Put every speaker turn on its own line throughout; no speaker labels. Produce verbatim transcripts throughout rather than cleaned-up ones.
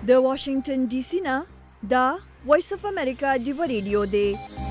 د واشنگټن ډي سي نه دا وایس اف امریکا ډیو ریډیو دی.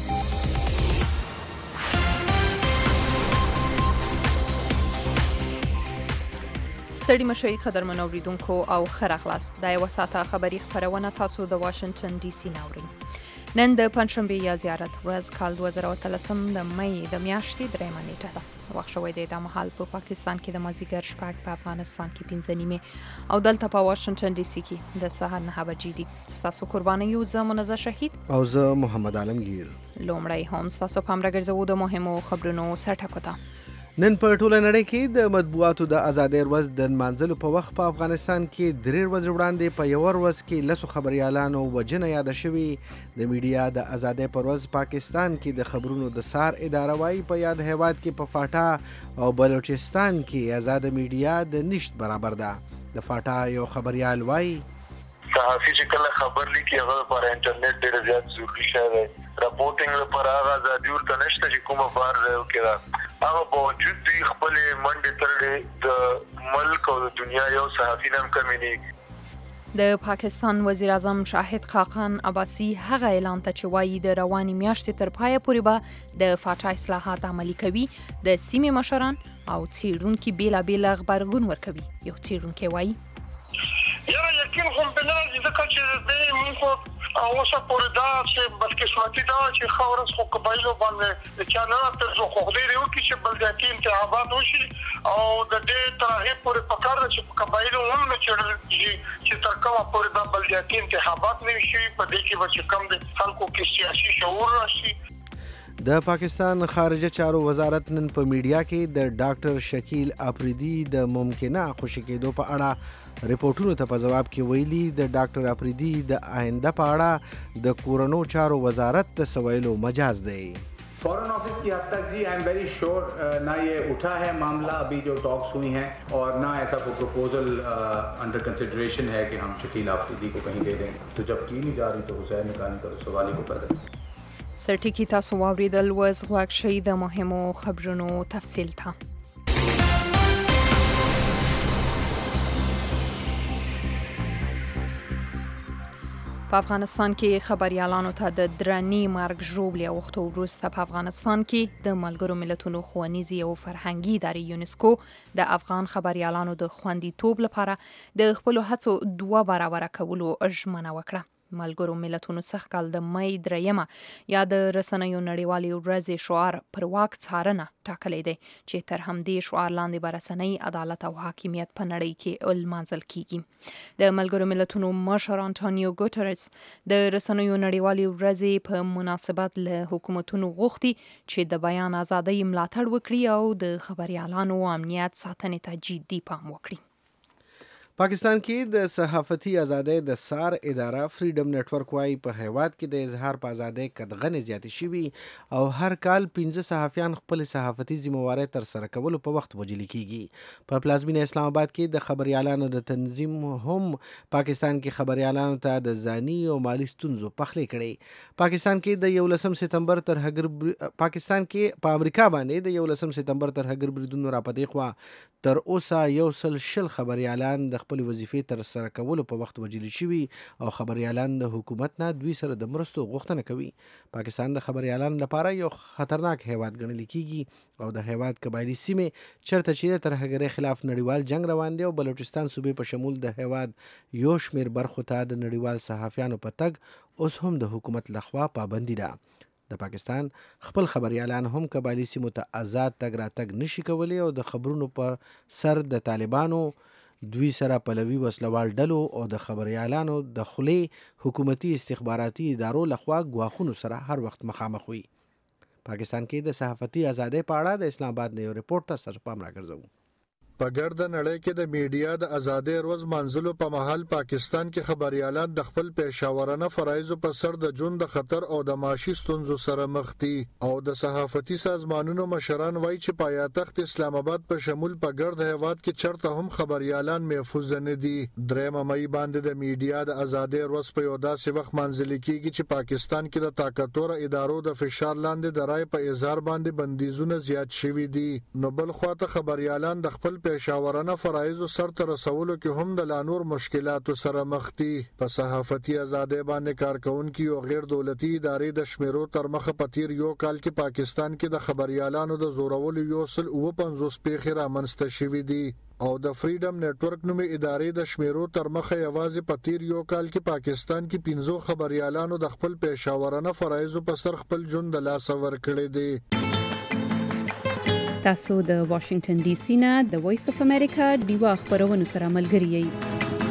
ستړي مشئ قدرمنو اوریدونکو او ښه راغلاست. دا یوه ساعته خبري خپرونه تاسو د واشنګټن ډي سي نه اورئ. نن د پنجشنبې یا زیارت ورځ کال دوه زره اتلسم د مۍ د میاشتې درېیمه نیټه ده. وخت شوی دی دا مهال په پاکستان کې د مازدیګر شپږ، په افغانستان کې پنځه نیمې او دلته په واشنګټن ډي سي کې د سهار نهه بجې دي. ستاسو قربانه یو زه منزه شهید
او زه محمد عالمگیر.
لومړی هم ستاسو پام راګرځوو د مهمو خبرونو سرټکو ته.
نن په ټوله نړۍ کې د مطبوعاتو د ازادۍ ورځ د نمانځلو په وخت په افغانستان کې درې ورځې وړاندې په یوه ورځ کې لسو خبریالانو وژنه یاده شوې. د میډیا د ازادۍ پر ورځ پاکستان کې د خبرونو د سار اداره وایي په یاد هیواد کې په فاټا او بلوچستان کې آزاده میډیا د نشت برابر ده. د فاټا یو خبریال وایي
صحافي چې کله خبر لیکي هغه لپاره انټرنیټ ډېر زیات ضروري شی دی. راپورټینګ لپاره هغه ازادي ورته نشته چې کومه بار ځای وکړي ده. هغه باوجود دوی خپلې منډې تړلې د ملک او د دنیا یو صحافي نه هم کمې نه.
د پاکستان وزیر اعظم شاهد خاقان عباسي هغه اعلان ته چې وایي د روانې میاشتې تر پایه پورې به د فاټا اصلاحات عملي کوي، د سیمې مشران او څېړونکي بېلابېل غبرګون ورکوي. یو څېړونکی وایي
یاره یقین خو به نه راځي ځکه چې دی مونږ خو اوسه پورې دا چې بدقسمتي دا چې ښه ورځ خو قبایلو باندې د چا نه ترڅو خو خدای دې وکړي چې بلدیاتي انتخابات وشي او د دې تر هغې پورې پکار ده چې په قبایلو هم نه څېړل شي چې تر کومه پورې دا بلدیاتي انتخابات نه وي شوي. په دې کې به چې کم د خلکو کې سیاسي شعور راشي.
د پاکستان خارجه چارو وزارت نن په میډیا کې د ډاکټر شکیل اپریدي د ممکنه خوشي کېدو په اړه رپورټونو ته په جواب کې ویلي د ډاکټر اپریدي د آینده په اړه د کورونو چارو وزارت ته سویلو مجاز دی.
Foreign office की हद तक जी आई एम वेरी श्योर ना ये उठा है मामला अभी जो टॉक्स हुई हैं और ना ऐसा कोई प्रपोजल अंडर कंसिडरेशन है कि हम शकील आफरीदी को कहीं दे दें. तो जब की नहीं जा रही तो हुसैन निकानी का सवाल ही को पैदा.
سرټیکي تاسو واوریدل وز غوږ شئ د مهمو خبرونو تفصیل ته. په افغانستان کې خبریالانو ته د درنې مرګ ژوبلې اوښتو وروسته په افغانستان کې د ملګرو ملتونو ښوونیزې او فرهنګي ادارې یونسکو د افغان خبریالانو د خوندیتوب لپاره د خپلو هڅو دوه برابره کولو ژمنه وکړه. ملګرو ملتونو سږ کال د مۍ درېیمه یا د رسنیو نړیوالې ورځې شعار پر واک څارنه ټاکلی دی چې تر همدې شعار لاندې به رسنۍ، عدالت او حاکمیت په نړۍ کې لمانځل کیږي. د ملګرو ملتونو مشر انټونیو ګوتریس د رسنیو نړیوالې ورځې په مناسبت له حکومتونو غوښتي چې د بیان ازادۍ ملاتړ وکړي او د خبریالانو امنیت ساتنې ته جدي پام وکړي.
پاکستان کې د صحافتي ازادۍ د سار اداره فریډم نټورک وایي په هیواد کې د اظهار په ازادۍ قدغنې زیاتې شوي او هر کال پنځه صحافیان خپل صحافتي ذمہوارۍ ترسره کولو په وخت وژل کیږي. په پلازمینه اسلام آباد کې د خبریالانو د تنظیم هم پاکستان کې خبریالانو ته د ځاني او مالی ستونزو پخلی کړي. پاکستان کې د یولسم سپتمبر تر هګر پاکستان کې په امریکا باندې د یولسم سپتمبر تر هګر بریدونو راپدې خوا تر اوسه یو سل شل خبریالان د خپل وظیفې تر سره کولو په وخت وژل شوي او خبریالان د حکومت نه دوی سره د مرستو غوښتنه کوي. پاکستان د خبریالانو لپاره یو خطرناک هیواد ګڼل کیږي او د هیواد قبایلی سیمې چرته چې تر هغې خلاف نړیوال جنگ روان دی او بلوچستان صوبې په شمول د هیواد یو شمیر برخو ته د نړیوال صحافیانو په تګ اوس هم د حکومت لخوا پابندي ده. د پاکستان خپل خبریالان هم قبایلی سیمو ته آزاد تګ راتګ نشي کولی او د خبرونو پر سر د طالبانو دوی سره پلوي وسلوال ډلو او د خبریالانو د خولې حکومتي استخباراتي ادارو لخوا ګواښونو سره هر وخت مخامخ وي. پاکستان کې د صحافتي ازادۍ په اړه د اسلام آباد نه یو رپورټ ته ستاسو پام راګرځوو.
په ګرده نړۍ کې د میډیا د ازادۍ ورځ منځلو په مهال پاکستان کې خبریالان د خپل پیښورانه فرایضو په سر د ژوند د خطر او د معاشي ستونزو سره مخ دي او د صحافتي سازمانونو مشران وایي چې پایتخت اسلام آباد په شمول په ګرد هیواد کې چرته هم خبریالان محفوظ نه دي. درېیمه مۍ باندې د میډیا د ازادۍ ورځ په یو داسې وخت منځل کېږي چې پاکستان کې د طاقتور ادارو د فشار لاندې د رای په اظهار باندې بندیزونه زیات شوي دي. نو بل خواته خبریالان د خپل پیښاورانه فرایضو سرته رسولو کې هم د لا نور مشکلاتو سره مخ دي. په صحافتي ازادۍ باندې کارکونکي او غیر دولتي ادارې د شمیرو تر مخه په تیر یو کال کې پاکستان کې د خبريالانو د زورولو یو سل او پنځوس پیښې رامنځته شوې دي او د فریډم نتورک نومي ادارې د شمیرو تر مخه یوازې په تیر یو کال کې پاکستان کې پنځو خبريالانو د خپل پیښاورانه فرایضو په سر خپل ژوند د لاس ورکړي دي.
تاسو د واشنگټن ډي سي نه د وایس اف امریکا دیوا خبرونه سره ملګری یئ.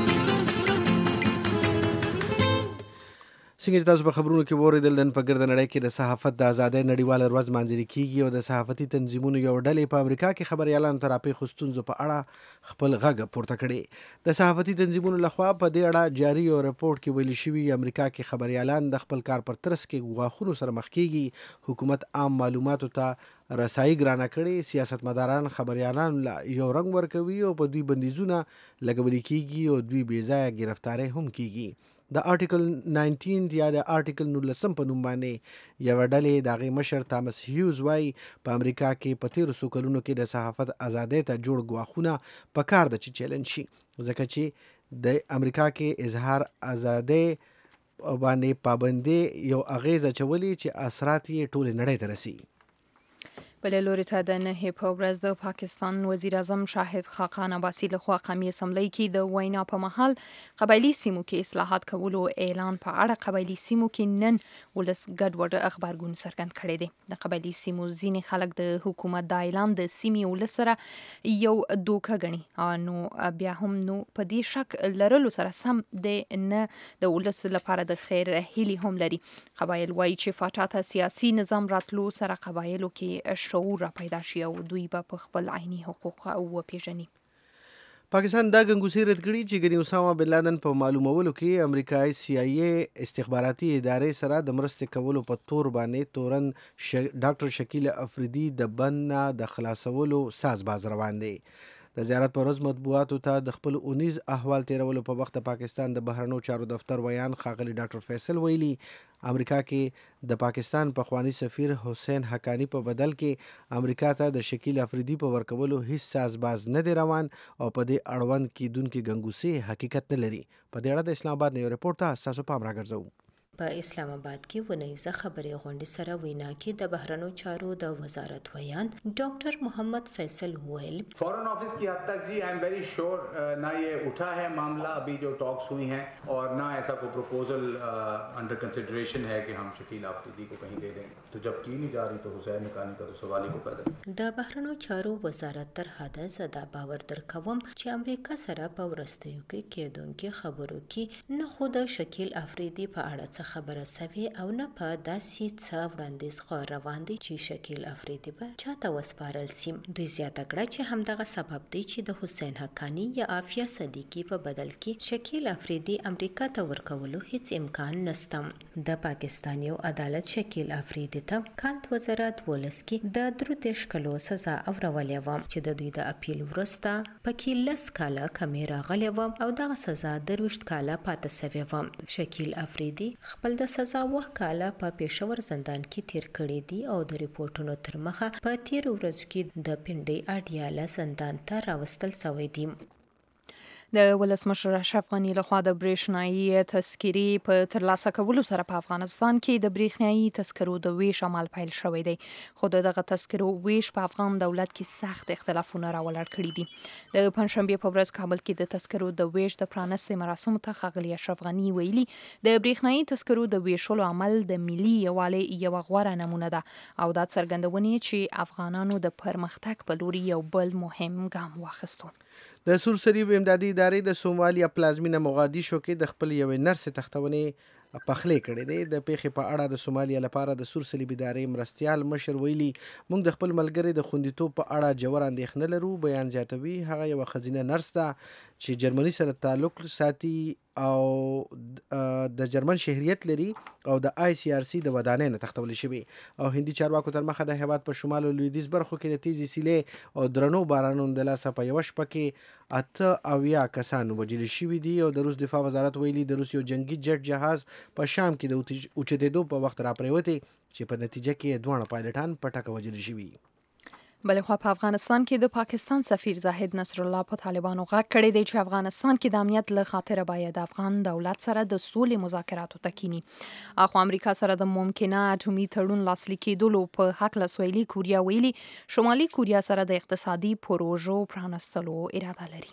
څنګه تاسو په خبرونو کې وریدل نن په ګرد نړۍ کې د صحافت د ازادۍ نړیواله ورځ مانځل کیږي او د صحافتي تنظیمونو یو ډلې په امریکا کې خبريالانو ته راپېښو ستونزو په اړه خپل غږ پورته کړي. د صحافتي تنظیمونو لخوا په دې اړه جاري یو رپورت کې ویل شوی امریکا کې خبريالان د خپل کار پر ترڅ کې غواخونو سره مخ کیږي. حکومت عام معلوماتو ته رسایي ګرانه کړي، سیاستمداران خبريالان لا یو رنګ ورکوي او په دوی بندیزونه لګول کیږي او دوی بې ځایه گرفتاری هم کیږي. د آرټیکل نولس یا د آرټیکل نولس په نوم باندې یو ډلې د هغې مشر تامس هیوز وایي په امریکا کې په تیرو څو کلونو کې د صحافت ازادۍ ته جوړ ګواښونه په کار ده چې چیلنج شي، ځکه چې د امریکا کې اظهار ازادۍ باندې پابندي یو اغیزه چولې چې اثرات یې ټولې نړۍ ته رسي.
بل لوري ته د نهې په ورځ د پاکستان وزیر اعظم شاهد خاقان عباسي لخوا قومي اسمبلی کې د وینا په مهال قبایلی سیمو کې اصلاحات کولو اعلان په اړه قبایلی سیمو کې نن ولس ګډوډ خبرګون څرګند کړی دی. د قبایلی سیمو ځینې خلک د حکومت د اعلان د سیمې ولس سره یو دوکه ګڼي، نو بیا هم نو په دې شک لرلو سره سم دی نه د ولس لپاره د خیر هیلي هم لري. قبایل وایي چې فاټا ته سیاسي نظام راتلو سره قبایلو کې شعور را پیدا شي او دوی به په خپل عیني حقوق او پیژني.
پاکستان دا ګنګوسې رد کړي چې ګنې اسامه بن لادن په معلومولو کې امریکایي سی آی ای استخباراتي ادارې سره د مرستې کولو په تور باندې تورن ډاکټر شکیل افریدي د بند د خلاصولو ساز باز روان دی. د زیارت پر ورځ مطبوعاتو ته د خپل اونیز احوال تیرولو په وخت پاکستان د بهرنیو چارو دفتر ویان ښاغلي ډاکټر فیصل ویلي امریکا کې د پاکستان پخوانی سفیر حسین حقانی په بدل کې امریکا ته د شکیل افریدي په ورکولو هیڅ سازباز نه دی روان او په دې اړوند کیدونکې ګنګوسې حقیقت نه لري. په دې اړه د اسلام آباد نه یو رپورټ ته تاسو پام راګرځوو.
په اسلام آباد کې ونیزه خبري غونډې سره وینا کې د بهرنیو چارو د وزارت ویان ډاکټر محمد فیصل ویل
फॉरेन ऑफिस की हद तक जी आई एम वेरी श्योर ना ये उठा है मामला अभी जो टॉक्स हुई हैं और ना ऐसा कोई प्रपोजल अंडर कंसिडरेशन है कि हम शकील आफरीदी को कहीं दे दें, तो जब की नहीं जा रही तो हुसैन हक्कानी का तो सवाल ही को पैदा.
د بهرنیو چارو وزارت تر حده زده باور درکوم چې امریکا سره په ورستیو کې کېدونکې خبرو کې نه خود شکیل افریدي په اړه خبره سوي او نه په داسې څه وړاندیز خو روان دي چې شکیل افریدي به چاته وسپارل سي. دوی زیاته کړه چې همدغه سبب دی چې د حسین حقانی یا عافیه صدیقی په بدل کې شکیل افریدي امریکا ته ورکولو هیڅ امکان نشته. د پاکستان یو عدالت شکیل افریدي ته کال دوه زره دولس کې د درو دیش کلو سزا اورولې و چې د دوی د اپیل وروسته پکې لس کاله کمې راغلې و او دغه سزا درویشت کاله پاتې سوې و. شکیل افریدي خپل د سزا وه کاله په پېښور زندان کې تیر کړی دی او د ریپورتونو تر مخه په تیر ورځو کې د پنډۍ اډیاله زندان ته راوستل شوی دی.
د ولسمشر اشرف غني لخوا د برېښنایي تذکرې په ترلاسه کولو سره په افغانستان کې د برېښنایي تذکرو د ویش عمل پیل شوی دی، خو دغه تذکرو ویش په افغان دولت کې سخت اختلافونه راولاړ کړي دي. د پنځشنبې په ورځ کابل کې د تذکرو د ویش د پرانستې مراسمو ته ښاغلي اشرف غني ویلي د برېښنایي تذکرو د ویشلو عمل د ملي یووالي یوه غوره نمونه ده او دا څرګندونې چې افغانانو د پرمختګ په لوري یو بل مهم ګام واخیستو.
د سور صلیب امدادي ادارې د سومالیا پلازمینه موغادیشو کې د خپل یوې نرسې تختونې پخلی کړی دی. د پیښې په اړه د سومالیا لپاره د سور صلیب ادارې مرستیال مشر ویلي موږ د خپل ملګري د خوندیتوب په اړه جوړ اندېښنه لرو. بیان زیاتوي هغه یوه ښځینه نرس ده چې جرمني سره تعلق ساتي او د جرمن شهریت لري او د آی سی آر سی د ودانۍ نه تختول شوی او هندي چارواکو تر مخه د هیواد په شمال او لویدیځ برخو کې د تیزی سیلې او درنو بارانونو د لاسه په یوه شپه کې اته اویا کسان وژل شوي دي او د روس دفاع وزارت ویلي د روس یو جنگي جټ جهاز په شام کې د اوچتېدو په وخت راپریوتی چې په نتیجه کې دواړه پایلټان په ټکه وژل شوي.
بلې خو په افغانستان کې د پاکستان سفیر زاهد نصر الله په طالبانو غږ کړی دی چې افغانستان کې د امنیت له خاطره باید افغان دولت سره د سولې مذاکراتو ته کینی. اخو امریکا سره د ممکنه اټومي تړون لاسلیک کېدلو په حق له سویلي کوریا ویلي شمالي کوریا سره د اقتصادي پروژو پرانستلو اراده لري.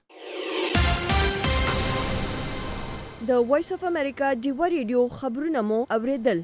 د وایس اف امریکا ډیوا ریډیو خبرونه مو اوریدل.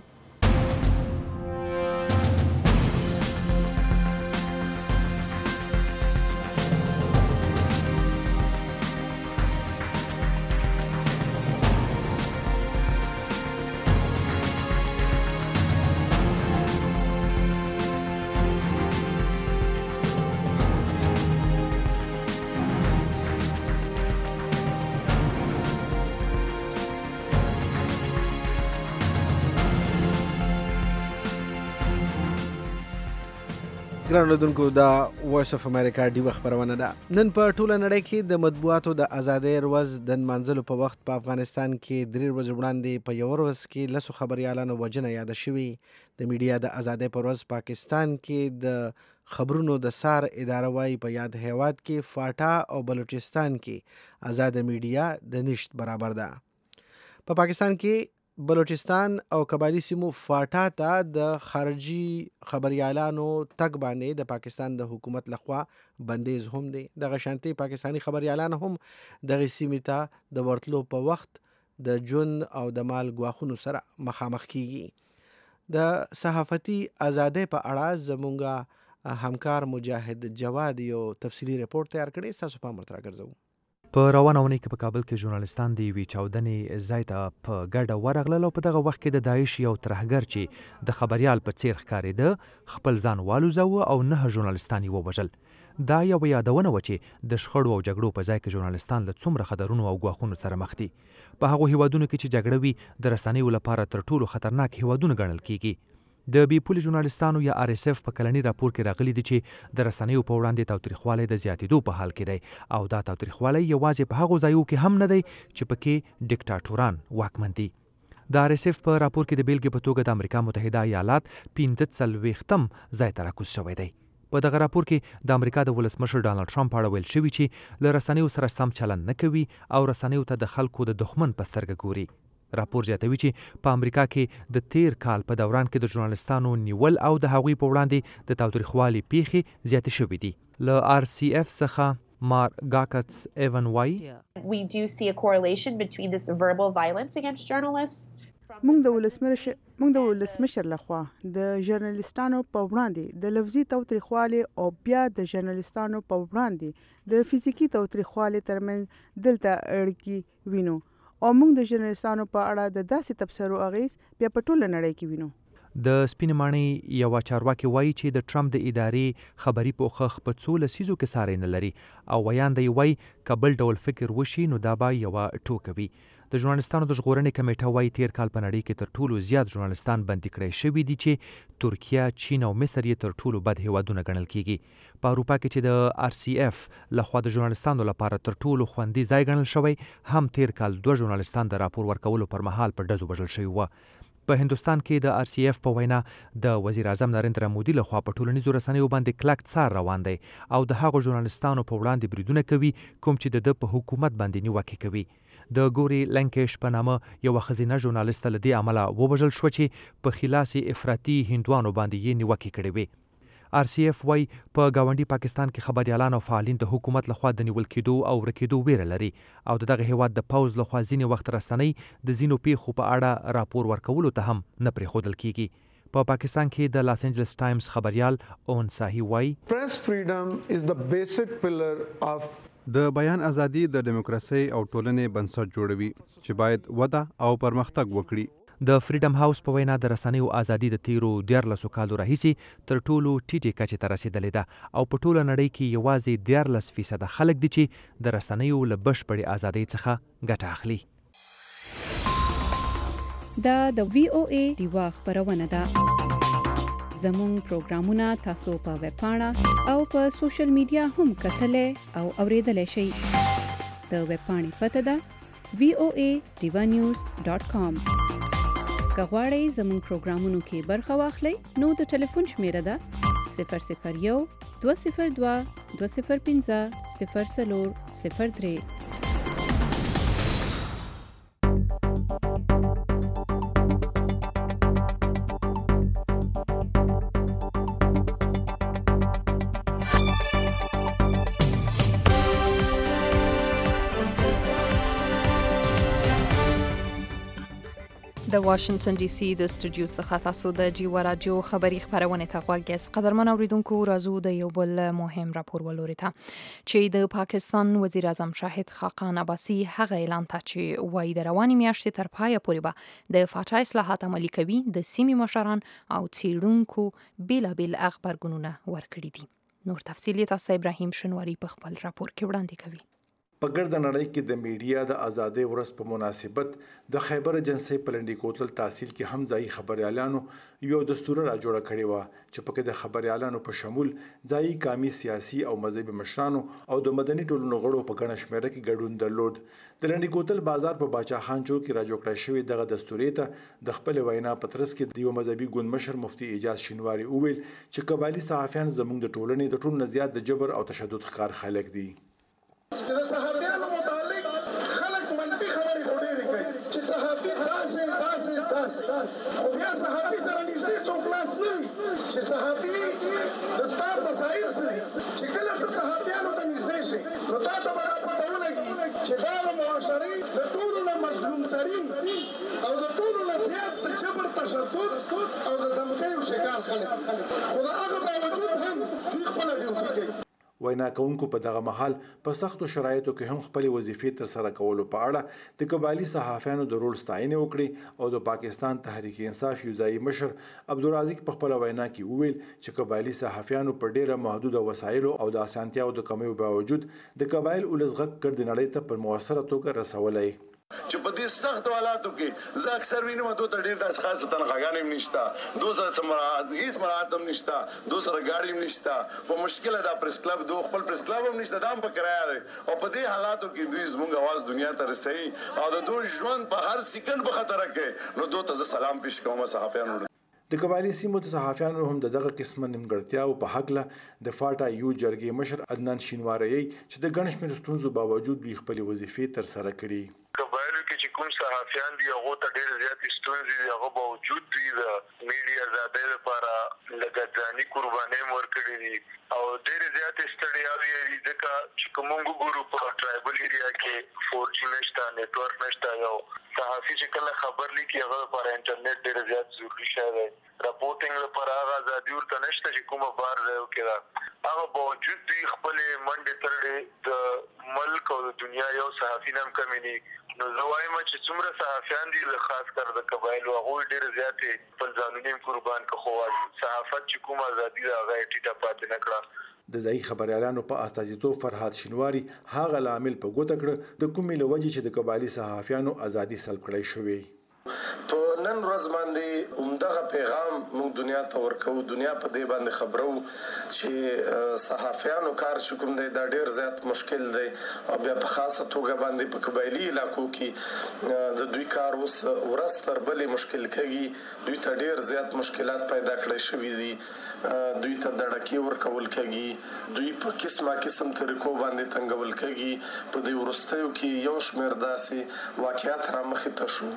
ګران اوریدونکو دا وایس اف امریکا ډیوه خبرونه ده. نن په ټوله نړۍ کې د مطبوعاتو د ازادۍ ورځ د نمانځلو په وخت په افغانستان کې درې ورځې وړاندې په یو ورځ کې لسو خبریالانو وژنه یاده شوې. د میډیا د ازادۍ پر ورځ پاکستان کې د خبرونو د سار اداره وايي په یاد هیواد کې فاټا او بلوچستان کې آزاد میډیا د نشت برابر ده. په پا پاکستان کې بلوچستان او قبایلی سیمو فاټا ته د خارجي خبريالانو تګ باندې د پاکستان د حکومت لخوا بندیز هم دی. دغه شانتي پاکستانی خبريالان هم دغه سیمې ته د ورتلو په وخت د جون او د مال ګواښونو سره مخامخ کیږي. د صحافتي ازادۍ په اړه زمونږ همکار مجاهد جواد یو تفصیلی رپورت تیار کړی. تاسو په امر تر راګرځو.
په روانه ونې کې په کابل کې ژورنالستان د یوې چاودنې ځای ته په ګډه ورغلل او په دغه وخت کې د داعش یو ترهګر چې د خبریال په څیر ښکارېده خپل ځان والوزاوه او نه ژورنالستان یې ووژل. دا یو یادونه وه چې د شخړو او جګړو په ځای کې ژورنالستان له څومره خطرونو او ګواښونو سره مخ دي. په هغو هیوادونو کې چې جګړه وي د رسنیو لپاره تر ټولو خطرناک هیوادونه ګڼل کیږي. د بي پولي ژورنالستانو یا آر اس اف په کلني راپور کې راغلي دي چې د رسنیو په وړاندې تاوتریخوالی د زیاتېدو په حال کې دی او دا تاوتریخوالی یوازې په هغو ځایو کې هم نه دی چې پکې ډیکټاټوران واکمن دي. د آر اس اف په راپور کې د بیلګې په توګه د امریکا متحده ایالات پنځه څلوېښتم ځای ته راکوز شوی دی. په دغه راپور کې د امریکا د ولسمشر ډانلډ ټرمپ اړه ویل شوي چې له رسنیو سره سم چلند نه کوي او رسنیو ته د خلکو د دښمن په سترګه ګوري. راپور زیاتوي چې په امریکا کې د تیر کال په دوران کې د ژورنالستانو نیول او د هغوی په وړاندې د تاوتریخوالي پیښې زیاتې شوې دي. له آر سی اف څخه مار گاکتس ایون وایي
We do see a correlation between this verbal violence against journalists.
موږ د ولسمشر موږ د ولسمشر لخوا د ژورنالستانو په وړاندې د لفظي تاوتریخوالي او بیا د ژورنالستانو په وړاندې د فزیکی تاوتریخوالي ترمنځ دلته اړیکې وینو او موږ د ژورنالستانو په اړه د داسې تبصرو اغیز بیا په ټوله نړۍ کې وینو.
د سپینې ماڼۍ یوه چارواکي وایي چې د ټرمپ د ادارې خبري پوښښ په څو لسیزو کې ساری نه لري او ویاند یې وایي که بل ډول فکر وشي نو دا به یوه ټوکه وي. د ژورنالستانو د ژغورنې کمیټه وایي تیر کال په نړۍ کې تر ټولو زیات ژورنالستان بندي کړی شوي دي چې ترکیه، چین او مصر یې تر ټولو بد هیوادونه ګڼل کیږي. په اروپا کې چې د آر سی اف لخوا د ژورنالستانو لپاره تر ټولو خوندي ځای ګڼل شوی هم تیر کال دوه ژورنالستان د راپور ورکولو پر مهال په ډزو وژل شوي وه. په هندوستان کې د آر سی اف په وینا د وزیر اعظم نریندرا مودي لخوا په ټولنیزو رسنیو باندې کلک څار روان دی او د هغو ژورنالستانو په وړاندې بریدونه کوي کوم چې د ده په حکومت باندې نیوکې کوي. د ګوري لنکش په نامه یوه ښځینه ژورنالسته له دې عمله ووژل شوه چې په خلاصې افراطي هندوانو باندې یې نیوکې کړې وې. آر سی اف وای په گاونډي پاکستان کې خبريالان او فعالین د حکومت لخوا د نیول کېدو او ورکېدو ویره لري او دغه هیواد د پوز لخوا ځینې وخت رسنۍ د ځینو پیښو په اړه راپور ورکولو ته هم نه پرېښودل کیږي. په پا پاکستان کې د لاس انجلس ټایمز خبريال اون ساهی وای
Press freedom is the basic pillar of
د بیان ازادي د دیموکراسي او ټولنې بنسټ جوړوي چې باید وده او پرمختګ وکړي.
د فریډم هاوس په وینا د رسنیو ازادي د تیرو دیارلسو کالو راهیسې تر ټولو ټیټې کچې ته رسېدلې ده او په ټوله نړۍ کې یوازې دیارلس فیصده خلک دي چې د رسنیو له بشپړې ازادۍ څخه ګټه اخلي.
دا د وی او ای ډیوا خبرونه ده. زموږ پروګرامونه تاسو په ویب پاڼه او په سوشل میډیا هم کتلای او اوریدلای شئ. د ویب پاڼې پته ده وی او ای ډیوا نیوز ډاټ کام. که غواړئ زموږ پروګرامونو کې برخه واخلئ نو د ټلیفون شمیره ده صفر صفر یو دوه صفر دوه دوه صفر پنځه صفر څلور صفر درې.
د واشنگټن ډي سي د سټوډیو څخه تاسو د جیو رادیو خبری خبرونه ته غوږ یاست. قدرمن اوریدونکو، راځو د یو بل مهم راپور ولوري ته چې د پاکستان وزیر اعظم شاهد خاقان عباسي هغه اعلان ته چې وایي د رواني میاشتې تر پایه پورې به د فاټا اصلاحات عملي کوي، د سیمې مشران او څیړونکو بیلابیل خبرګونونه ورکړي دي. نور تفصیل تاسو ابراهیم شنواری په خپل راپور کې وړاندې کوي.
په ګرد نړۍ کې د میډیا د ازادۍ ورځ په مناسبت د خیبر ایجنسی په لنډي کوتل تحصیل کې هم ځایي خبريالانو یو دستور را جوړ کړی و چې پکې د خبريالانو په شمول ځایي قومي سیاسي او مذهبي مشرانو او د مدني ټولنو غړو په ګڼه شمېره کې ګډون درلود. د لنډي کوتل بازار په باچا خان چوک کې را جوړ کړی شوی دغه دستوري ته د خپل وینا پترس کې د یو مذهبي ګوند مشر مفتي اجاز شینواری وویل چې قبایلی صحافیان زموږ د ټولنې د ټولو زیات د جبر او تشدد ښکار خلک دي.
د صحافیانو متعلق خلک منفي خبرې وړي کوي چې صحافي داسې داسې داسې خو بیا صحافي سره نږدې څوک لاس نه چې صحافي د ستا مسایل څه چې کله ته صحافیانو ته نږدې شي نو تا ته به پته ولګي چې دا د معاشرې د ټولو نه مظلوم ترین او د ټولو نه زیات د جبر تشدد او د دمکیو شکار خلک خو د هغه باوجود هم دوی خپله ډیوټي کوي.
وینا کوونکو په دغه محل په سختو شرایطو کې هم خپل وظیفې تر سره کولو په اړه د قبایلی صحافیانو د رول ستاینه وکړي او د پاکستان تحریک انصاف یوزایي مشر عبدالرازق په خپل وینا کې وویل چې قبایلی صحافیانو په ډیره محدوده وسایلو او د اسانتیاو د کمیو باوجود د قبایل ولزغک ګرد نړۍ ته په موثره توګه رسولای.
چې په دې سخت حالاتو کې زه اکثر وینم دوی ته ډېر د اشخاص تنخواګانې هم نشته، دوی سره مراعات هیڅ مراعات هم نشته، دوی سره ګاډي هم نشته، په مشکله دا پریس کلب دوی خپل پریس کلب هم نشته، دا هم په کرایه دی او په دې حالاتو کې دوی زموږ اواز دنیا ته رسوي او د دوی ژوند په هر سکند په خطر کې. نو دوی ته زه سلام پیش کوم صحافیانو.
د قبایلی سیمو د صحافیانو هم د دغه قسمه نیمګړتیاو په حق له د فاټا یو جرګې مشر عدنان شینواری چې د ګڼ شمېر ستونزو باوجود دوی خپل وظیفې تر سره کړي.
قبایلو کې چې کوم صحافیان دي هغه ته ډېر زیات ستونزې دي، هغه باوجود دوی د میډیا آزادۍ لپاره لګځاني قربانۍ ورکړي دي او ډېر زیات ستړیاوې دي ځکه چې کوم ګورو په ټرایبل ایریا کې فور جی نشته، نیټورک نشته. یو صحافي چې کله خبر لیکي هغه لپاره انټرنیټ ډېر زیات ضروري شی دی. راپورټینګ لپاره هغه ازادي ورته نشته چې کومه بار ځای کې ده. هغه باوجود دوی خپلې منډې ترړې د ملک او د دنیا یو صحافي نه هم کمې دي. نو زه وایم چې څومره صحافیان دي خاص کر د قبایلو هغوی ډېرې زیاتې خپل ځانونه هم قربان کړه، خو صحافت چې کومه ازادي ده هغه یې ټیټه پاتې نه کړه.
د ځایي خبريالانو په استازیتوب فرهاد شینواری هغه لامل په ګوته کړ د کومې لوجې چې د قبایلی صحافیانو ازادي سلب کړی شوې.
په نن ورځ باندې عمدغه پیغام موږ دنیا ته ورکو، دنیا په دې باندې خبرو چې صحافیانو کار چې کوم دی دا ډیر زیات مشکل دی او بیا په خاصه توګه باندې په قبایلی علاقو کې د دوی کار اوس ورځ تر بلې مشکل کېږي. دوی ته ډیر زیات مشکلات پیدا کړی شوي دي، دوی ته دړکې ورکول کېږي، دوی په قسمه قسم طریقو باندې تنګول کېږي. په دې وروستیو کې یو شمېر داسې واقعیات را مخې ته شو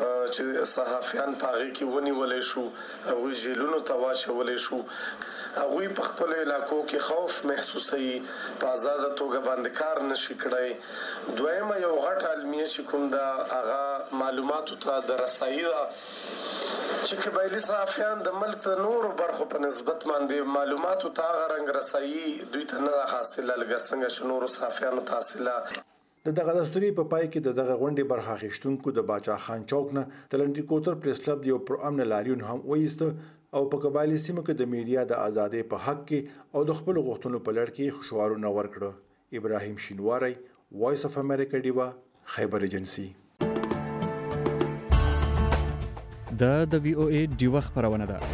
چې صحافیان په هغې کې ونیولی شو، هغوی جیلونو ته واچولی شو، هغوی په خپلو علاقو کې خوف محسوسوي، په ازاده توګه باندې کار نشي کړی. دویمه یو غټ علمیه چې کوم ده هغه معلوماتو ته د رسایي ده چې قبایلي صحافیان د ملک د نورو برخو په نسبت باندې معلوماتو ته هغه رنګ رسایي دوی ته نه ده حاصله لکه څنګه چې نورو صحافیانو ته حاصله.
د دغه دستوري په پای کې د دغه غونډې برخه اخیستونکو د باچا خان چوک نه د لنډي کوتل پریس کلب یو پرامن لاریون هم وایسته او په قبایلی سیمو کې د میډیا د ازادۍ په حق کې او د خپل غوښتنو په لړ کې خوشوارونه ورکړه. ابراهیم شینواری، وایس اف امریکا دیوا، خیبر ایجنسی.
دا د وی او ای دیوا خبرونه ده.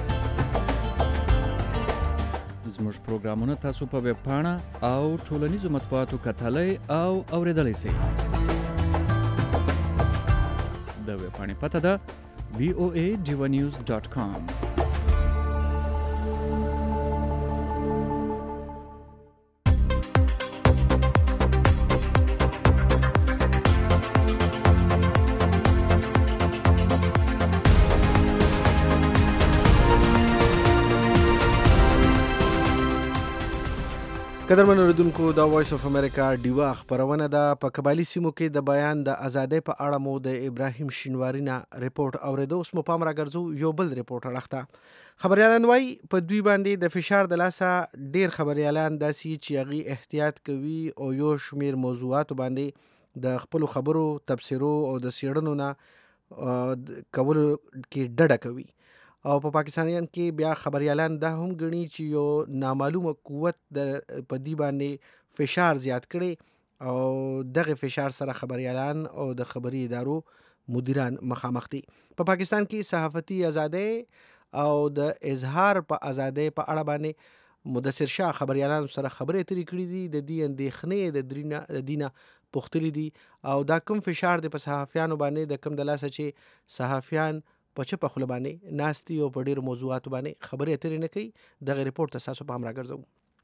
زموږ پروګرامونه تاسو په ویب پاڼه او ټولنیزو مطبوعاتو کتلای او اوریدلای شئ. د ویب پاڼې پته ده وی او ای ډیوا نیوز ډاټ کام.
قدرمن اوریدونکو دا وایس اف امریکا ډیوا خبرونه ده. په قبایلی سیمو کې د بیان د ازادۍ په اړه مو د ابراهیم شینواری نه ریپورت اوریدو. اوس مو پام راګرځو یو بل ریپورت اړخته. خبريالان وایي په دوی باندې د فشار د لاسه ډیر خبريالان داسې چې هغه احتیاط کوي او یو شمیر موضوعات باندې د خپل خبرو تفسیرو او د سیړنو نه کولو کې ډډه کوي. او په پاکستانیان کې بیا خبريالان دا هم غني چې یو نامعلومه قوت د پدی باندې فشار زیات کړي او دغه فشار سره خبريالان او د خبري ادارو مدیران مخامخ دي. په پاکستان کې صحافتي ازادي او د اظهار په ازادي په اړه باندې مدثر شاه خبريالان سره خبرې اترې کړې دي. د دې اندېښنې د درینه د دینه پختلې دي او دا کم فشار د په صحافیانو باندې د کم د لاسه چې صحافیان په چپه خوله باندې ناستي او په ډېرو موضوعاتو باندې خبرې اترې نه کوي. دغه ریپورټ ته تاسو په هم راګرځو.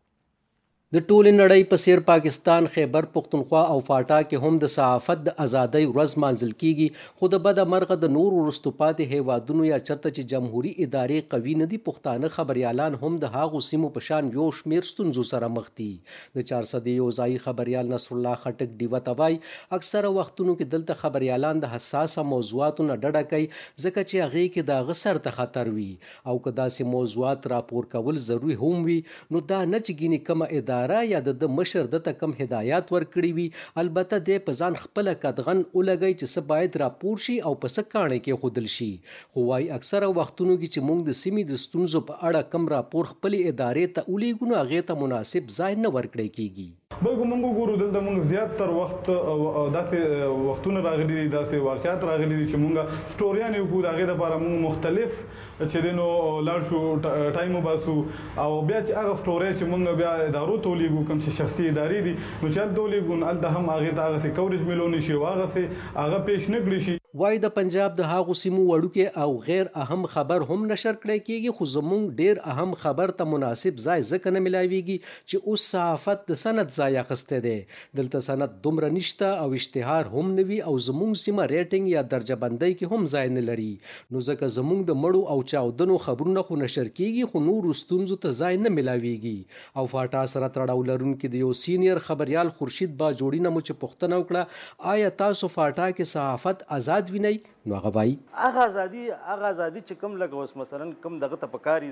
د ټولې نړۍ په څیر پاکستان خیبر پختونخوا او فاټا کې هم د صحافت د ازادۍ ورځ مانځل کیږي. خو د بده مرغه د نور وروستو پاتې هیوادونو یا چرته چې جمهوریت ادارې قوي نه دي پښتانه خبريالان هم د هاغو سیمو په شان یو شمیر ستونزو سره مخ دي. د چار سدې یو ځای خبريال نصر الله خټک ډیوه توای اکثره وختونو کې دلته خبريالان د حساسه موضوعاتو نه ډډه کوي ځکه چې هغه کې د غسر ته خطر وي او که داسې موضوعات راپور کول ضروری هم وي نو دا نه چې ګینه کومه اداره یا د مشر د تکم هدایات ورکړي وي. البته د پزان خپل قدغن ولګي چې څه باید راپور شي او په څه کانه کې خودل شي. خو وايي اکثره وختونو کې چې موږ د سیمې د ستونزو په اړه کم راپور خپل ادارې ته ولېږو نو هغه ته مناسب ځای نه ورکړي کیږي.
بلکې موږ ګورو دلته موږ زیات تر وخت داسې وختونه راغلي دي داسې واقعیت راغلي دي چې موږ سټوریان یو کو دغه لپاره موږ مختلف چې دینو لاړ شو ټایم وباسو او بیا چې هغه سټوري چې موږ بیا ادارو ته ولېږو کوم چې شخصي ادارې دي نو چې هلته ولېږو هلته هم هغې ته هغسې کوریج میلونی شي او هغسې هغه پیش نه کړي شي.
وای د پنجاب د هاغو سیمو وړوکې او غیر اهم خبر هم نشر کړی کیږي خو زمونږ ډیر اهم خبر ته مناسب ځای ځکه نه ملاویږي چې اوس صحافت د سند ځای اخیستی دی. دلته سند دومره نشته او اشتهار هم نه وي او زمونږ سیمه ریټینګ یا درجه بندۍ کې هم ځای نه لري نو ځکه زمونږ د مړو او چاودنو خبرونه خو نشر کیږي خو نورو ستونزو ته ځای نه ملاویږي. او فاټا سره تړاو لرونکي د یو سینیر خبريال خورشید با جوړی نه مو چې پوښتنه وکړه آیا تاسو فاټا کې صحافت آزاد ویني نو هغه وایي
هغه ازادي هغه ازادي چې کوم لګ اوس مثلا کوم دغه ته پکاري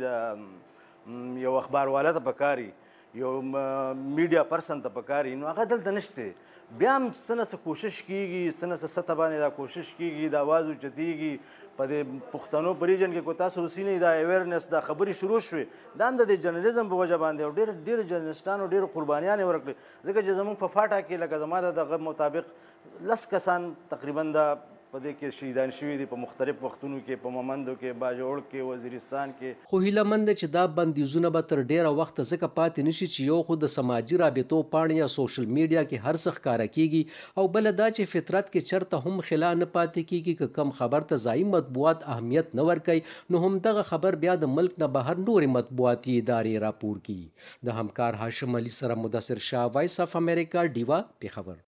د یو اخبار والا ته پکاري یو میډیا پرسن ته پکاري نو هغه دلته نشته. بیا هم څه نه څه کوشش کیږي څه نه څه سطح باندې دا کوشش کیږي د اواز اوچتیږي په دې پښتنو په ریجن کې کو تاسو اوسینې دا اویرنس دا خبرې شروع شوې دا هم د جرنالیزم په وجه باندې او ډېر ډېر جرنالستانو ډېر قربانیانې ورکړې ځکه چې زموږ په فاټا کې لکه زما د دغه مطابق لس کسان تقریبا د په دې کې شهیدان شوي دي په مختلف وختونو کې په مومندو کې باجوړ کې وزیرستان کې.
خو هیله مند چې دا بندیزونه به تر ډیره وخت ځکه پاتې نشي چې یو خو د سماجي رابطو پاڼې یا سوشل میډیا کې هر څه ښکاره کیږي او بل دا چې فطرت کې چرته هم خلا نه پاتې کیږي که کم خبر ته ځایي مطبوعات اهمیت نه ورکوي نو هم دغه خبر بیا د ملک نه بهر نورې مطبوعاتي ادارې راپور کړي. د همکار هاشم علي سره مدثر شاه وایس اف امریکا ډیوا پیښور.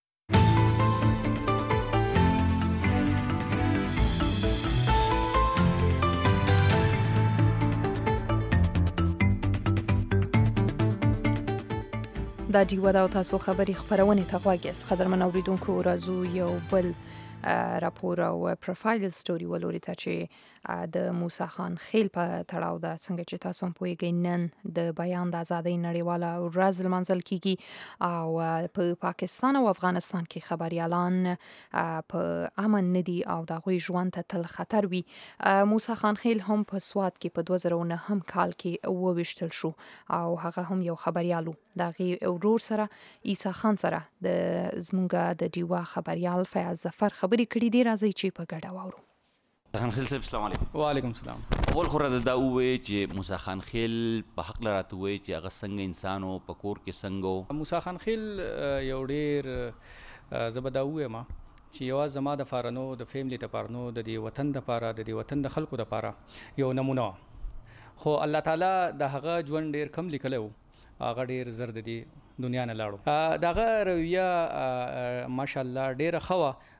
دا ډیوه دا تاسو خبري خبرونه ته غواګس قدرمن اوریدونکو راځو یو بل راپور او پروفایل سټوري ولوري ته چې د موسی خان خیل په تړاو ده. څنګه چې تاسو هم پوهیږئ نن د بیان د ازادۍ نړیواله ورځ لمانځل کیږي او په پاکستان او افغانستان کې خبريالان په امن ندي او د غوي ژوند ته تل خطر وي. موسی خان خیل هم په سواد کې په دوه زره نه هم کال کې وویشتل شو او هغه هم یو خبريالو دغه ورور سره عیسی خان سره د زمونږه د ډیوا خبريال فیاض ظفر خبرې کړې دي راځي چې په ګډه واورو.
خان خیل صاحب السلام علیکم.
وعلیکم السلام.
اول خو راته دا ووایي چې موسی خان خیل په حق راته ووایي چې هغه څنګه انسان و په کور کې څنګه و.
موسی خان خیل یو ډېر زه به دا ووایم چې یوازې زما دپاره نو د فیملي دپاره نو د دې وطن دپاره د دې وطن د خلکو دپاره یو نمونه خو الله تعالی د هغه ژوند ډېر کم لیکلی و هغه ډېر زر د دې دنیا نه لاړو. دغه رویه ماشاءالله ډېره ښه وه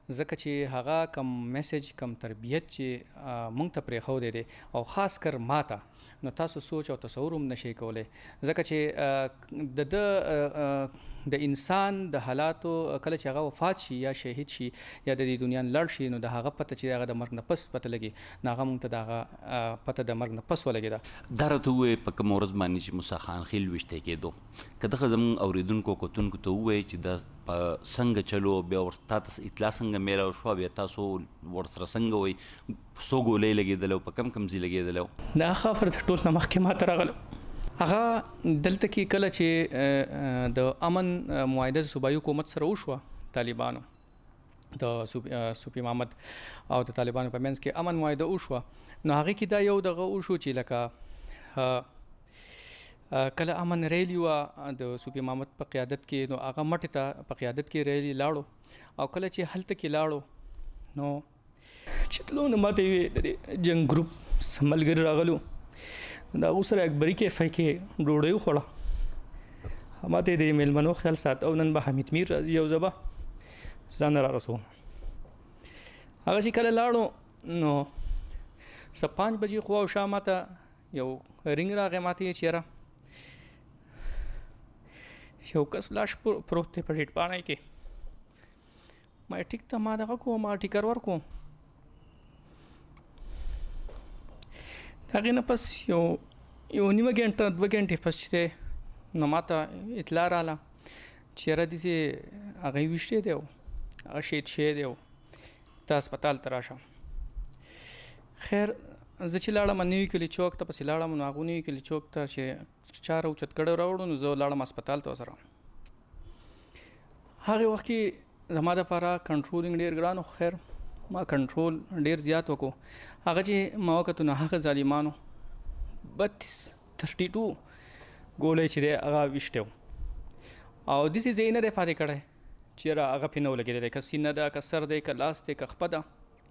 ځکه چې هغه کم میسج کم تربیت چې مونږ ته پرېښودی دی او خاص کر ماته، نو تاسو سوچ او تصور هم نشئ کولی، ځکه چې د د د انسان د حالاتو کله چې هغه وفات شي یا شهید شي یا د دې دنیا لړ شي، نو د هغه پته چې هغه د مرګ نه پس پته لګي، نو هغه مونږ ته د هغه پته د مرګ نه پس ولګېده.
دا راته ووایې په کومه ورځ باندې چې موسی خان خیل ویشتی کېدو، که دغه زموږ اورېدونکو کتونکو ته ووایي چې دا په څنګه چلو، بیا ور تا ته اطلاع څنګه میلاو شوه، بیا تاسو ورسره څنګه وایي څو ګولۍ لګېدلی او په کم کم ځای لګېدلی و؟
دا خبر د ټول نه مخکې ما ته راغلی هغه دلته کې کله چې د امن معاهده صوبایي حکومت سره وشوه، طالبانو د صوفي محمد او د طالبانو په منځ کې امن معاهده وشوه، نو هغې کې دا یو دغه وشو چې لکه کله امن ریلی وه د صوفي محمد په قیادت کې، نو هغه مټې ته په قیادت کې ریلی لاړو، او کله چې هلته کې لاړو نو چې تلو نو ماته یې د دې جنګ ګروپ ملګري راغلو، د هغو سره اکبري کیفۍ کې ډوډۍ وخوړه، ماته یې د میلمنو خیال سات، او نن به حمید میر راځي او زه به ځان را رسوم. هغه چې کله لاړو نو څه پنځ بجې خوا او شا ماته یو رینګ راغی، ماته یې چېره یو کس لاش پروت دی په ډېټ پاڼۍ کې، ما ټیک ته ما دغه کوم ما ټیکر ورکوم. هغې نه پس یو یو نیمه ګنټه دوه ګنټې پس چې دی نو ما ته اطلاع راله چې یاره داسې هغه یې ویشتی دی او هغه شهید شوی دی او ته هسپتال ته راشه. خیر زه چې لاړم نوي کلي چوک ته پسې لاړم، نو هغو نوي کلي چوک ته چې چا راوچت کړی راوړو، نو زه لاړم هسپتال ته ورسره. هغې وخت کې زما دپاره کنټرولینګ ډېر ګران و، خیر ما کنټرول ډېر زیات وکړو. هغه چې ما وکتو نو هغه ظالمانو بتیس تھرټي ټو ګولۍ چې دی هغه ویشتی و، او داسې ځای نه دی پاتې کړی چې یاره هغه پرې نه ولګېدلی، که سینه ده که سر دی که لاس دی که خپه ده،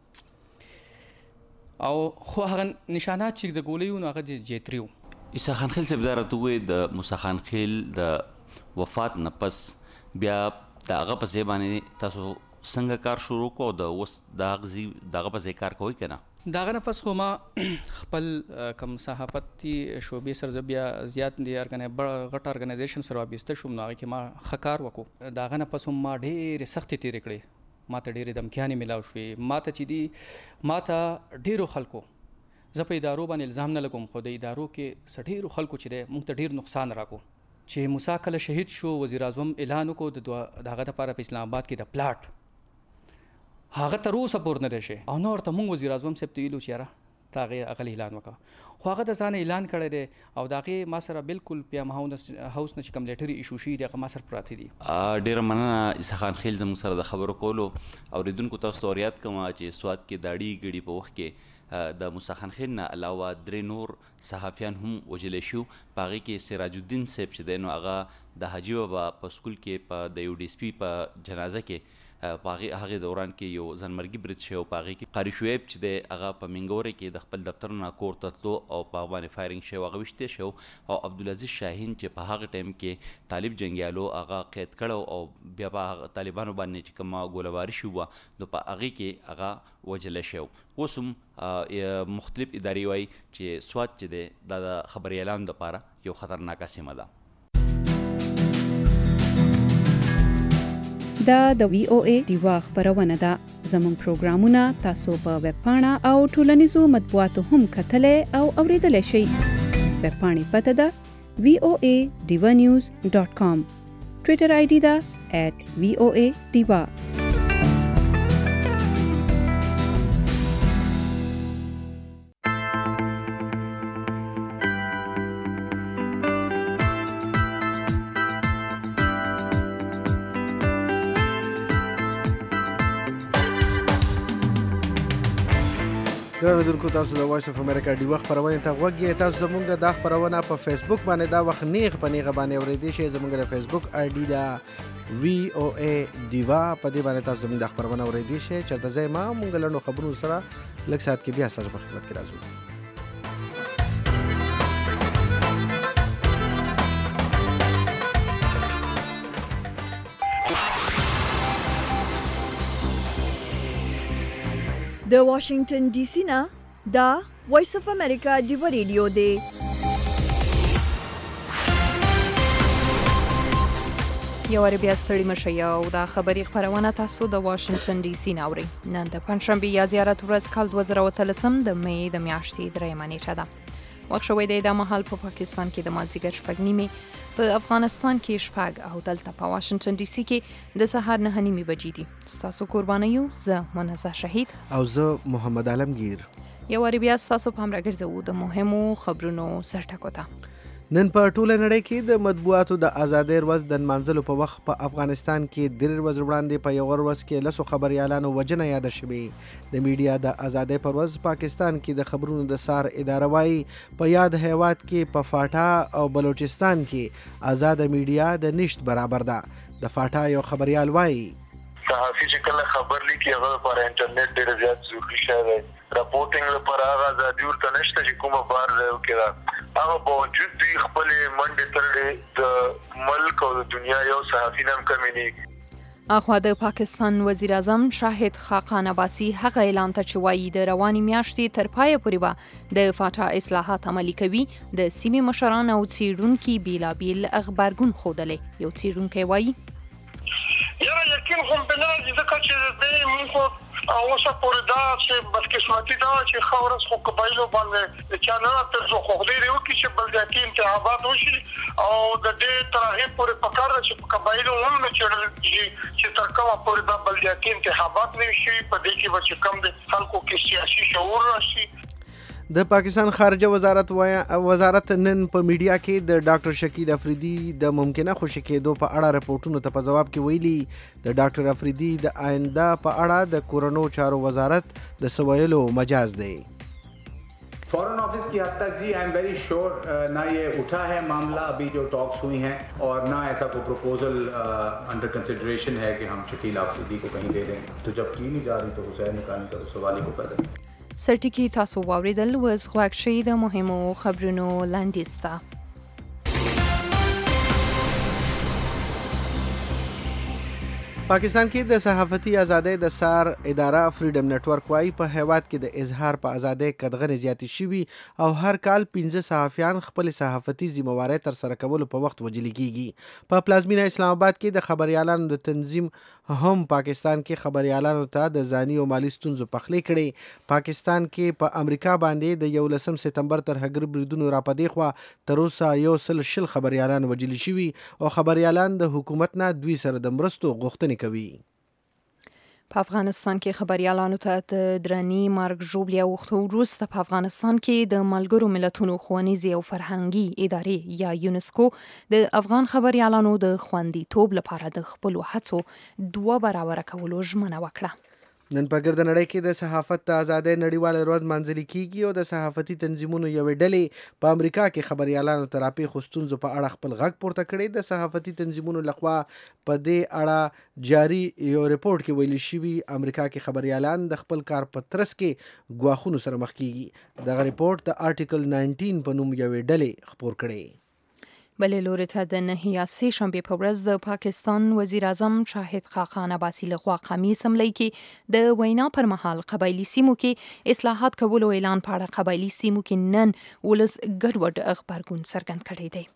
او خو هغه نشانات چې د ګولۍ وو نو هغه جیتري وو.
عیسی خان خیل صاحب دا راته ووایي د موسی خان خیل د وفات نه پس بیا د هغه په ځای باندې تاسو څنګه کار شروع کړو، د اوس د هغه په ځای کار کوئ که نه؟
د هغه نه پس خو ما خپل کوم صحافتي شعبې سره زه بیا زیات د غټ ارګنایزیشن سره وابسته شوم، نو هغې کې ما ښه کار وکړو. د هغه نه پس هم ما ډېرې سختې تېرې کړې، ما ته ډېرې دمکیانې میلاو شوې، ما ته چې دي ما ته ډېرو خلکو، زه په ادارو باندې الزام نه لګوم، خو د ادارو کې څه ډېرو خلکو چې دی موږ ته ډېر نقصان راکړو. چې موسی کله شهید شو، وزیر اعظم اعلان وکړو د هغه دپاره په اسلام آباد کې د پلاټ، هغه تر اوسه پورې نه دی شوی، او نه ورته موږ وزیر اعظم صاحب ته ویلو چې یاره ته هغې هغه اعلان وکړه، خو هغه د ځانه اعلان کړی دی، او د هغې ما سره بالکل پی ام هاوس نه چې کوم لیټرې ایشو شوي دي هغه ما سره پراته دي.
ډېره مننه عیسی خان خیل زموږ سره د خبرو کولو. اورېدونکو تاسو ته وریاد کوم چې سوات کې د اړې ګړي په وخت کې د موسی خان خیل نه علاوه درې نور صحافیان هم وژلی شو، په هغې کې سراج الدین صاحب چې دی نو هغه د حاجي بابا په سکول کې په د یو ډي اس پي په جنازه کې په هغې دوران کې یو ځانمرګي برید شوی، په هغې کې قاري شعیب چې دی هغه په منګورې کې د خپل دفتر نه کور ته تلو او په هغه باندې فایرنګ شوی، هغه ویشتی شو، او عبدالعزیز شاهین چې په هغه ټایم کې طالب جنګیالو هغه قید کړی او بیا په هغه طالبانو باندې چې کومه ګولهباري شوې وه نو په هغې کې هغه وژلی شوی. اوس هم مختلف ادارې وایي چې سوات چې دی دا د خبریالانو دپاره یو خطرناکه سیمه ده.
دا د وی او ای ډیوا خبرونه ده. زموږ پروګرامونه تاسو په ویب پاڼه او ټولنیزو مطبوعاتو هم کتلی او اوریدلی شئ. ویب پاڼې پته ده وی او ای ډیوا نیوز ډاټ کام، ټویټر آی ډي ده ایټ وی او ای ډیوا.
ګرانو اوریدونکو، تاسو د وایس اف امریکا ډیوا خپرونې ته غوږ یې. تاسو زموږ دا خپرونه په فیسبوک باندې دا وخت نیغ په نیغه باندې اورېدی شئ. زموږ د فیسبوک آی ډي ده وی او ای ډیوا، په دې باندې تاسو زموږ د خپرونه اورېدی شئ. چېرته ځای ما موږ لنډو خبرونو سره لږ ساعت کې بیا ستاسو په خدمت کې راځو.
د واشنگټن ډي سي نه دا وایس اف امریکا ډیو ریډیو دی.
یو ور بیا ستړي مشه او دا خبري خبرونه تاسو د واشنگټن ډي سي ناوړي. نن د پنځشنبه یا زیارت ورځ کال دوه زره اتلسم د مې د میاشتې درېمه نیټه ده. وخت شوی دی د مهال په پاکستان کې د مازدیګر شپږ نیمې، په افغانستان کې شپږ او دلته په واشنگټن ډي سي کې د سهار نه نیمې بجې دي. ستاسو قرباني یو زه منزه شهید
او زه محمد عالمگیر.
یو ور بیا تاسو په امر ګرځو د مهمو خبرونو سرټکو ته.
نن په ټوله نړۍ کې د مطبوعاتو د ازادۍ ورځ د نمانځلو په وخت په افغانستان کې درې ورځې وړاندې په یو ورځ کې لسو خبريالانو وژنه یاده شوې. د میډیا د ازادۍ پر ورځ پاکستان کې د خبرونو د سار اداره وايي په یاد هیواد کې په فاټا او بلوچستان کې آزاد میډیا د نشت برابر ده. د فاټا یو خبريال وايي
صحافي چې کله خبر لیکي هغه پر انټرنیټ ډېر زیات ضروري شی دی. راپورټینګ لپاره هغه ازادي ورته نشته چې کومه بار ځای وکړه. هغه باوجود دی خپل منډه ترلې د ملک او د دنیا یو صحافي نام کمی نه.
اخوا د پاکستان وزیر اعظم شاهد خاقان عباسی هغه اعلان ته چې وایي د رواني میاشتې تر پایه پورې به د فاټا اصلاحات عملي کوي. د سیمې مشران او څېړونکي بیلابیل خبرګون ښودلی. یو څېړونکی وایي
یاره یقین خو به نه راځي ځکه چې د موږ او اوسه پورې دا چې بدقسمتي دا چې خاورس خو قبایلو باندې د چانه تر څو خو دې یو کې چې بلدیاتي انتخابات وشي او د دې ترغیب پورې پکار چې په قبایلو هم نه چړل چې تر کومه پورې د بلدیاتي انتخابات نه شي په دې کې به کم د خلکو کې سیاسي شعور راشي.
د پاکستان خارجه وزارت وزارت نن په میډیا کې د ډاکټر شکیل افریدي د ممکنه خوشی کېدو په اړه رپورټونو ته په جواب کې ویلي د ډاکټر افریدي د آینده په اړه د کورونو چارو وزارت د سوایلو مجاز دی.
Foreign office की हद तक जी आई एम वेरी श्योर ना ये उठा है मामला अभी जो टॉक्स हुई हैं और ना ऐसा कोई प्रपोजल अंडर कंसिडरेशन है कि हम शकील अफरीदी को कहीं दे दें. तो जब की नहीं जा रही तो हुसैन निकालने का तो सवाल ही को पैदा.
سرټکی تاسو واوریدل وز غواړ شي د مهمو خبرونو لاندیسته.
پاکستان کې د صحافتي ازادۍ د سار اداره فریډم نتورک وايي په هیواد کې د اظهار په ازادۍ قدغنې زیاتې شوي او هر کال پنځه صحافیان خپل صحافتي ذمہوارۍ تر سره کولو په وخت وجل کیږي. په پلازمینه اسلام آباد کې د خبريالانو د تنظیم هم پاکستان کې خبريالانو ته د ځاني او مالی ستونزو پخلی کړي. پاکستان کې په امریکا باندې د یولسم سپتمبر تر هغه بریدونو را پدې خو تر اوسه یو سل شل خبريالان وجل شوي او خبريالان د حکومت نه دوی سره د مرستو غوښتنې کوي.
په افغانستان کې خبريالانو ته د درنی مرګ ژوبلې وخت وروسته په افغانستان کې د ملګرو ملتونو ښوونیزې او فرهنګي ادارې یا یونسکو د افغان خبريالانو د خوندیتوب لپاره د خپل هڅو دوه برابر کولو ژمنه وکړه.
نن په ګرد نړۍ کې د صحافت د ازادۍ نړیواله ورځ منځلي کیږي او د صحافتي تنظیمونو یوې ډلې په امریکا کې خبريالانو ته راپېښو ستونزو په اړه خپل غږ پورته کړی. د صحافتي تنظیمونو لخوا په دې اړه جاري یو ریپورت کې ویل شوي امریکا کې خبريالان د خپل کار په ترڅ کې ګواښونو سره مخ کیږي. دغه ریپورت د آرټیکل ناینټین په نوم یوې ډلې خپور کړی.
بلې لوري ته د نهه سه شنبې په ورځ د پاکستان وزیر اعظم شاهد خاقان عباسی لخوا قومي اسمبلی کې د وینا پر مهال قبایلی سیمو کې اصلاحات کولو اعلان په اړه قبایلی سیمو کې نن ولس ګډوډ خبرګون څرګند کړی دی.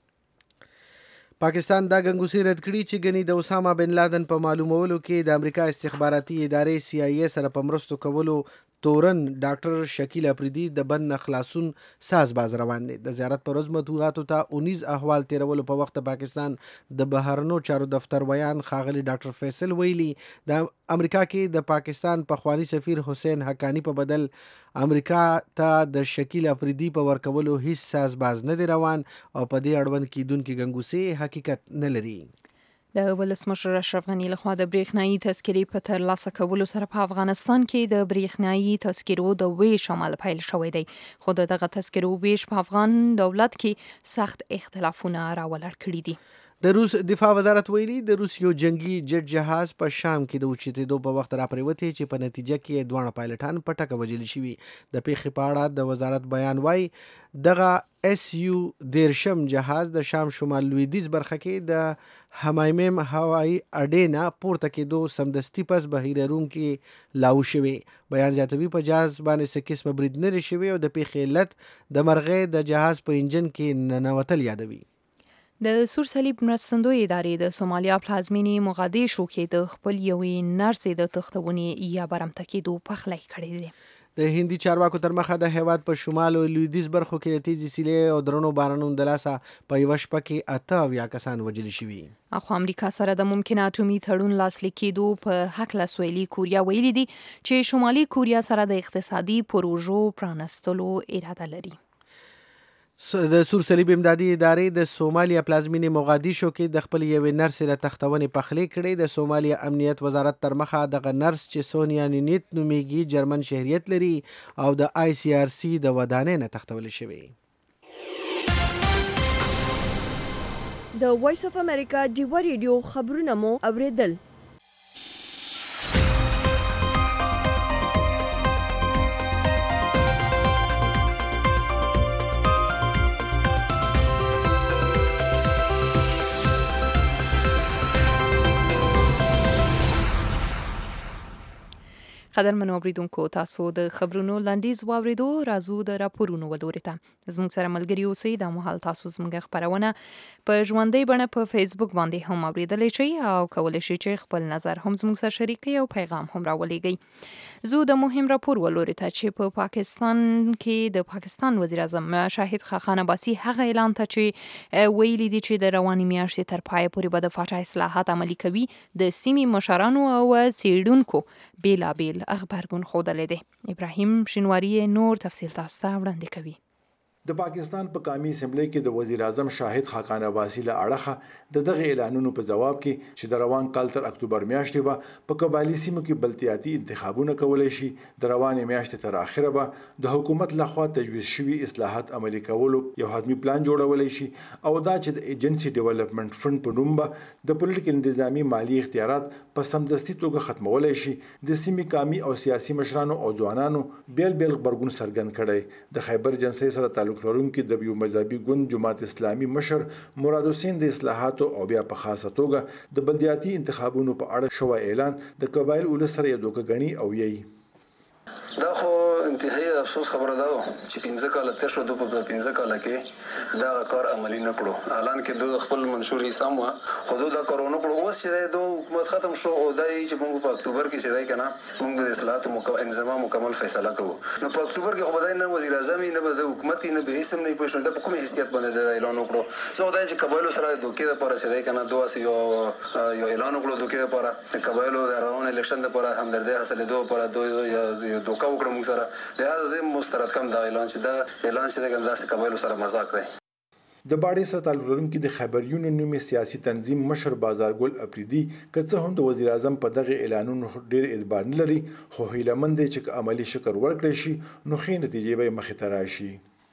پاکستان دا ګنګوسې رد کړي چې ګنې د اسامه بن لادن په معلومولو کې د امریکا استخباراتي ادارې سی آی ای سره په مرستو کولو تورن ډاکټر شکیل افریدي د بند خلاصون ساز باز روان دي. د زیارت پر ورځ مطبوعاتو ته اونیز احوال تیرولو په وخت پاکستان د بهرنو چارو دفتر ویان خاغلی ډاکټر فیصل ویلي د امریکا کې د پاکستان پخوانی سفیر حسین حقانی په بدل امریکا ته د شکیل افریدي په ورکولو هیڅ ساز باز نه دی روان او په دې اړوند کیدونکې ګنګوسې حقیقت نه لري.
د ولسمشر اشرف غنی لخوا د بریښنایي تذکرې په ترلاسه کولو سره په افغانستان کې د بریښنایي تذکرو د ویش عمل پیل شوی دی. خو دغه تذکرو ویش په افغان دولت کې سخت اختلافونه راولر کړي دي.
د روس دفاع وزارت ویلي د روس یو جنگي جټ جهاز په شام کې د اوچتېدو په وخت راپریوتی چې په نتیجه کې دواړه پایلټان په ټکه وژل شوي. د پیښې په اړه د وزارت بیان وایي دغه اس یو دیرشم جهاز د شام شمال لویدیځ برخه کې د همایمیم هوایي اډې نه پورته کېدو سمدستي پس بحیره روم کې لاو شوی. بیان زیاتوي په جهاز باندې څه قسمه برید نه دی شوی او د پیښې علت د مرغۍ د جهاز په انجن کې ننوتل یادوي.
د سور صلیب مرستندوی ادارې د سومالیا پلازمینې موغادیشو کې د خپل یوې نرسې د تښتونې یا برمته کېدو پخلی کړی دی.
د هندي چارواکو تر مخه د هیواد په شمال او لویدیځ برخو کې د تیزې سیلې او درنو بارانونو د لاسه په یوه شپه کې اته اویا کسان وژل شوي.
اخو امریکا سره د ممکنه اټومي تړون لاسلیک کېدو په هکله سویلي کوریا ویلي دي چې شمالي کوریا سره د اقتصادي پروژو پرانستلو اراده لري.
د سور صلیب امدادي ادارې د سومالیا پلازمینې موغادیشو کې د خپل یوې نرسې له تښتونې پخلی کړی. د سومالیا امنیت وزارت تر مخه دغه نرس چې سونیا نینیت نومیږي جرمن شهریت لري او د آی سی آر سی د ودانۍ نه تښتول شوی.
د وایس اف امریکا ډیوا ریډیو خبرونه مو اوریدل.
قدرمنو اوریدونکو تاسو د خبرونو لنډیز واوریدو راځو د راپورونو ولوري ته زموږ سره ملګري اوسئ. دا مهال تاسو زموږ خبرونه په ژوندۍ بڼه په فیسبوک باندې هم اوریدلی شئ او کولی شئ چې خپل نظر هم زموږ سره شریک کړئ او پیغام هم راولېږئ. زه د مهم راپور ولوري ته چې په پاکستان کې د پاکستان وزیر اعظم شاهد خاقان عباسي هغه اعلان ته چې ویلي دي چې د روانې میاشتې تر پای پورې به د فاټا اصلاحات عملي کوي د سیمې مشرانو او څېړونکو بیلابیل خبرګون ښودلی دی. ابراهیم شینواری نور تفصیل تاسو ته وړاندې کوي.
د پاکستان په قومي اسمبلی کې د وزیر اعظم شاهد خاقان عباسي له اړخه د دغه اعلانونو په جواب کې چې د روان کال تر اکتوبر میاشتې به په قبایلي سیمو کې بلتیاتي انتخابونه کولای شي، د روانې میاشتې تر اخره به د حکومت لخوا تجویز شوي اصلاحات عملي کولو یو حتمي پلان جوړولی شي او دا چې د ایجنسي ډیولپمنٹ فند په نوم به د پولیټیکل انتظامی مالی اختیارات په سمدستي توګه ختمولی شي. د سیمې قومي او سیاسي مشرانو او ځوانانو بیل بیل غبرګون څرګند کړی. د خیبر جنسۍ سره تعلق لرونکي د یو مذهبي ګوند جماعت اسلامي مشر مراد حسین د اصلاحاتو او بیا په خاصه توګه د بلدیاتي انتخابونو په اړه شوی اعلان د قبایل ولس سره یو دوکه غني او یی
دا خو انتهایی افسوس خبره ده چې پنځه کاله تیر شو، د پنځه کاله کې دا کار عملی نه کړو. اعلان کې د خپل منشور حساب وا خو دا کار نه کړو. اوس چې د حکومت ختم شو او دای چې موږ په اکتوبر کې چې دای کنه موږ د اصلاحاتو مکمل انضمام مکمل فیصله کوو. نو په اکتوبر کې خو بدای نه وزیر اعظم نه د حکومت نه به هیڅ نه پښنه د کوم حیثیت باندې د اعلان وکړو. زه دای چې قبایلو سره دوکې لپاره چې دای کنه دوه یو یو اعلان وکړو دوکې لپاره قبایلو د روان الیکشن لپاره همدردی حاصلېدو لپاره دوه دوکه وکړو موږ سره. لہذا مسترد کم دا اعلان چې دا اعلان چې دا داسې قبایلو سره مذاق دی.
د باډې سره تعلق لرونکي د خیبر یونین نومي سیاسي تنظیم مشر بازارګل اپریدي که څه هم د وزیر اعظم په دغه اعلانونو ډېر اعتبار نه لري، خو هیلهمند دی چې عملي شکر ورکړی شي نو ښې نتیجې به مخې ته راشي.